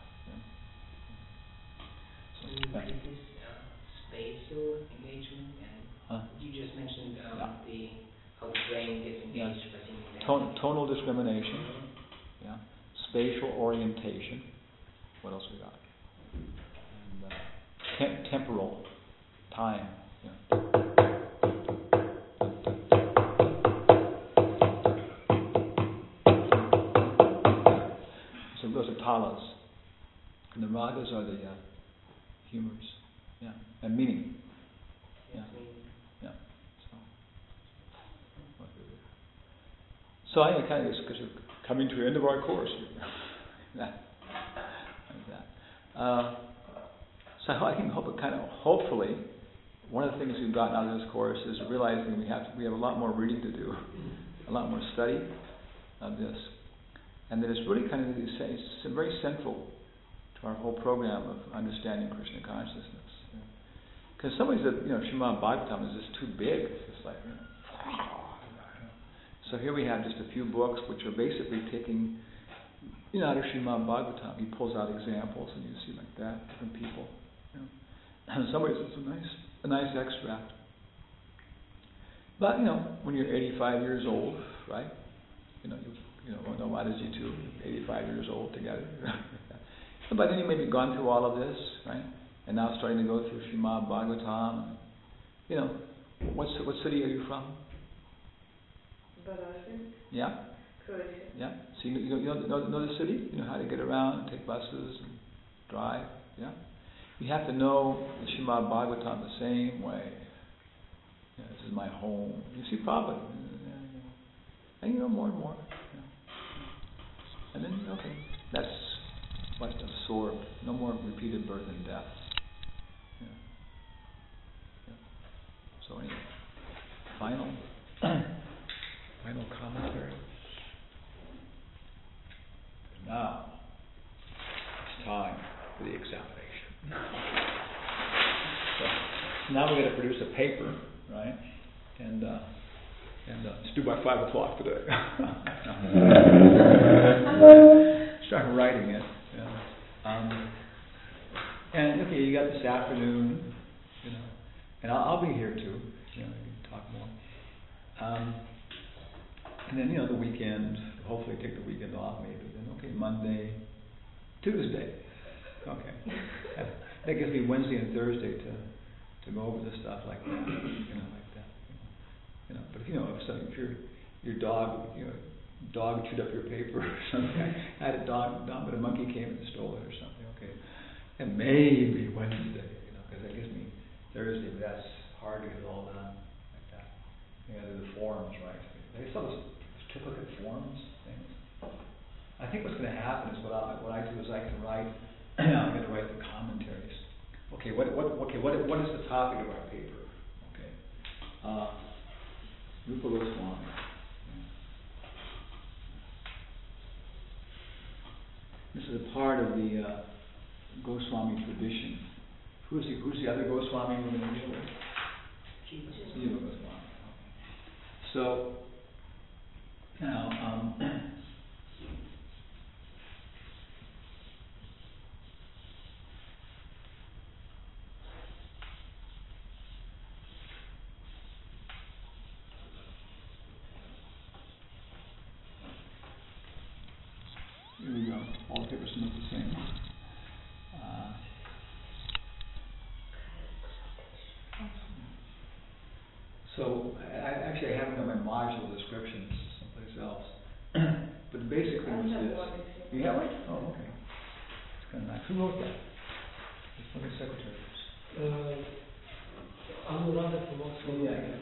So this spatial engagement, and you just mentioned how the brain gets engaged by singing and dancing. Tonal discrimination, spatial orientation. What else we got? And, temporal, time. talas. And the ragas are the humors. Yeah. And meaning. Yeah. Yeah. So I kind of because we're coming to the end of our course. Like that. So I think hopefully, one of the things we've gotten out of this course is realizing we have a lot more reading to do, a lot more study of this, and that it's really kind of it's very central to our whole program of understanding Krishna consciousness. Because some ways that Srimad Bhagavatam is just too big. It's just like. So here we have just a few books which are basically taking, out of Srimad Bhagavatam. He pulls out examples, and you see like that, different people. And in some ways it's a nice extract. But when you're 85 years old, right? Mataji too, 85 years old together. But then you maybe gone through all of this, right? And now starting to go through Srimad Bhagavatam. What city are you from? Balaji. Yeah. Croatia. Yeah. So you know the city? You know how to get around, take buses, and drive. Yeah. You have to know the Srimad Bhagavatam the same way. Yeah, this is my home. You see, probably. And more and more. Yeah. And then, that's what absorbed. No more repeated birth and death. Yeah. Yeah. So anyway, final commentary. Now, it's time for the examination. So now we're going to produce a paper, right? And it's due by 5 o'clock today. Start writing it. Yeah. And you got this afternoon, and I'll be here too. We can talk more. And then the weekend. Hopefully take the weekend off. Maybe then Monday, Tuesday. Okay. That gives me Wednesday and Thursday to go over the stuff like that. Like that. But if your dog chewed up your paper or something. I had a dog, but a monkey came and stole it or something. Okay. And maybe Wednesday, because that gives me Thursday, but that's hard to get it all done like that. The forms, right? They saw those triplicate forms things. I think what's going to happen is what I do is I can write. I'm going to write the commentaries. Okay, what is the topic of our paper? Okay, Rupa Goswami. This is a part of the Goswami tradition. Who's the other Goswami we're going to deal with? Jiva Goswami. Okay. So now, here we go. All the papers look the same. So I haven't got my module descriptions someplace else. But basically it's this. You have it? Oh, okay. It's kind of nice. Who wrote that? It's one of the secretaries. Anuradha from Oxford. Yeah.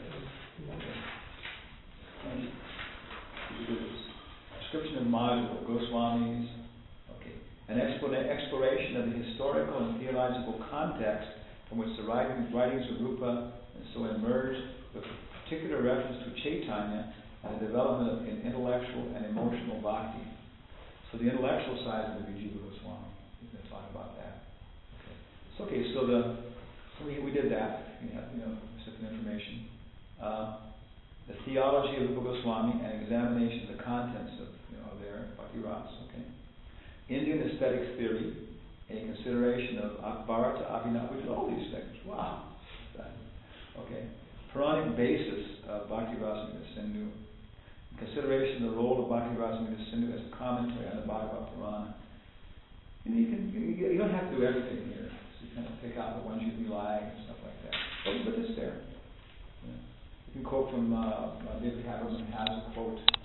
Description of module, Goswamis. Okay. An exploration of the historical and theological context from which the writings of Rupa and so emerged, with particular reference to Chaitanya and the development of intellectual and emotional bhakti. So the intellectual side is going to be Jiva Goswami. We're going to talk about that. Okay. So we did that. We have some information. The theology of Rupa Goswami and examination of the contents of their Bhakti Ras. Okay. Indian aesthetics theory, a consideration of Bharata Abhinav, which is all these things. Wow. Okay. Puranic basis of Bhakti Rasamrita Sindhu. Consideration of the role of Bhakti Rasamrita Sindhu as a commentary on the Bhagavad Purana. You don't have to do everything here. So you kind of pick out the ones you like and stuff like that. But it's there. You can quote from David Haberman has a quote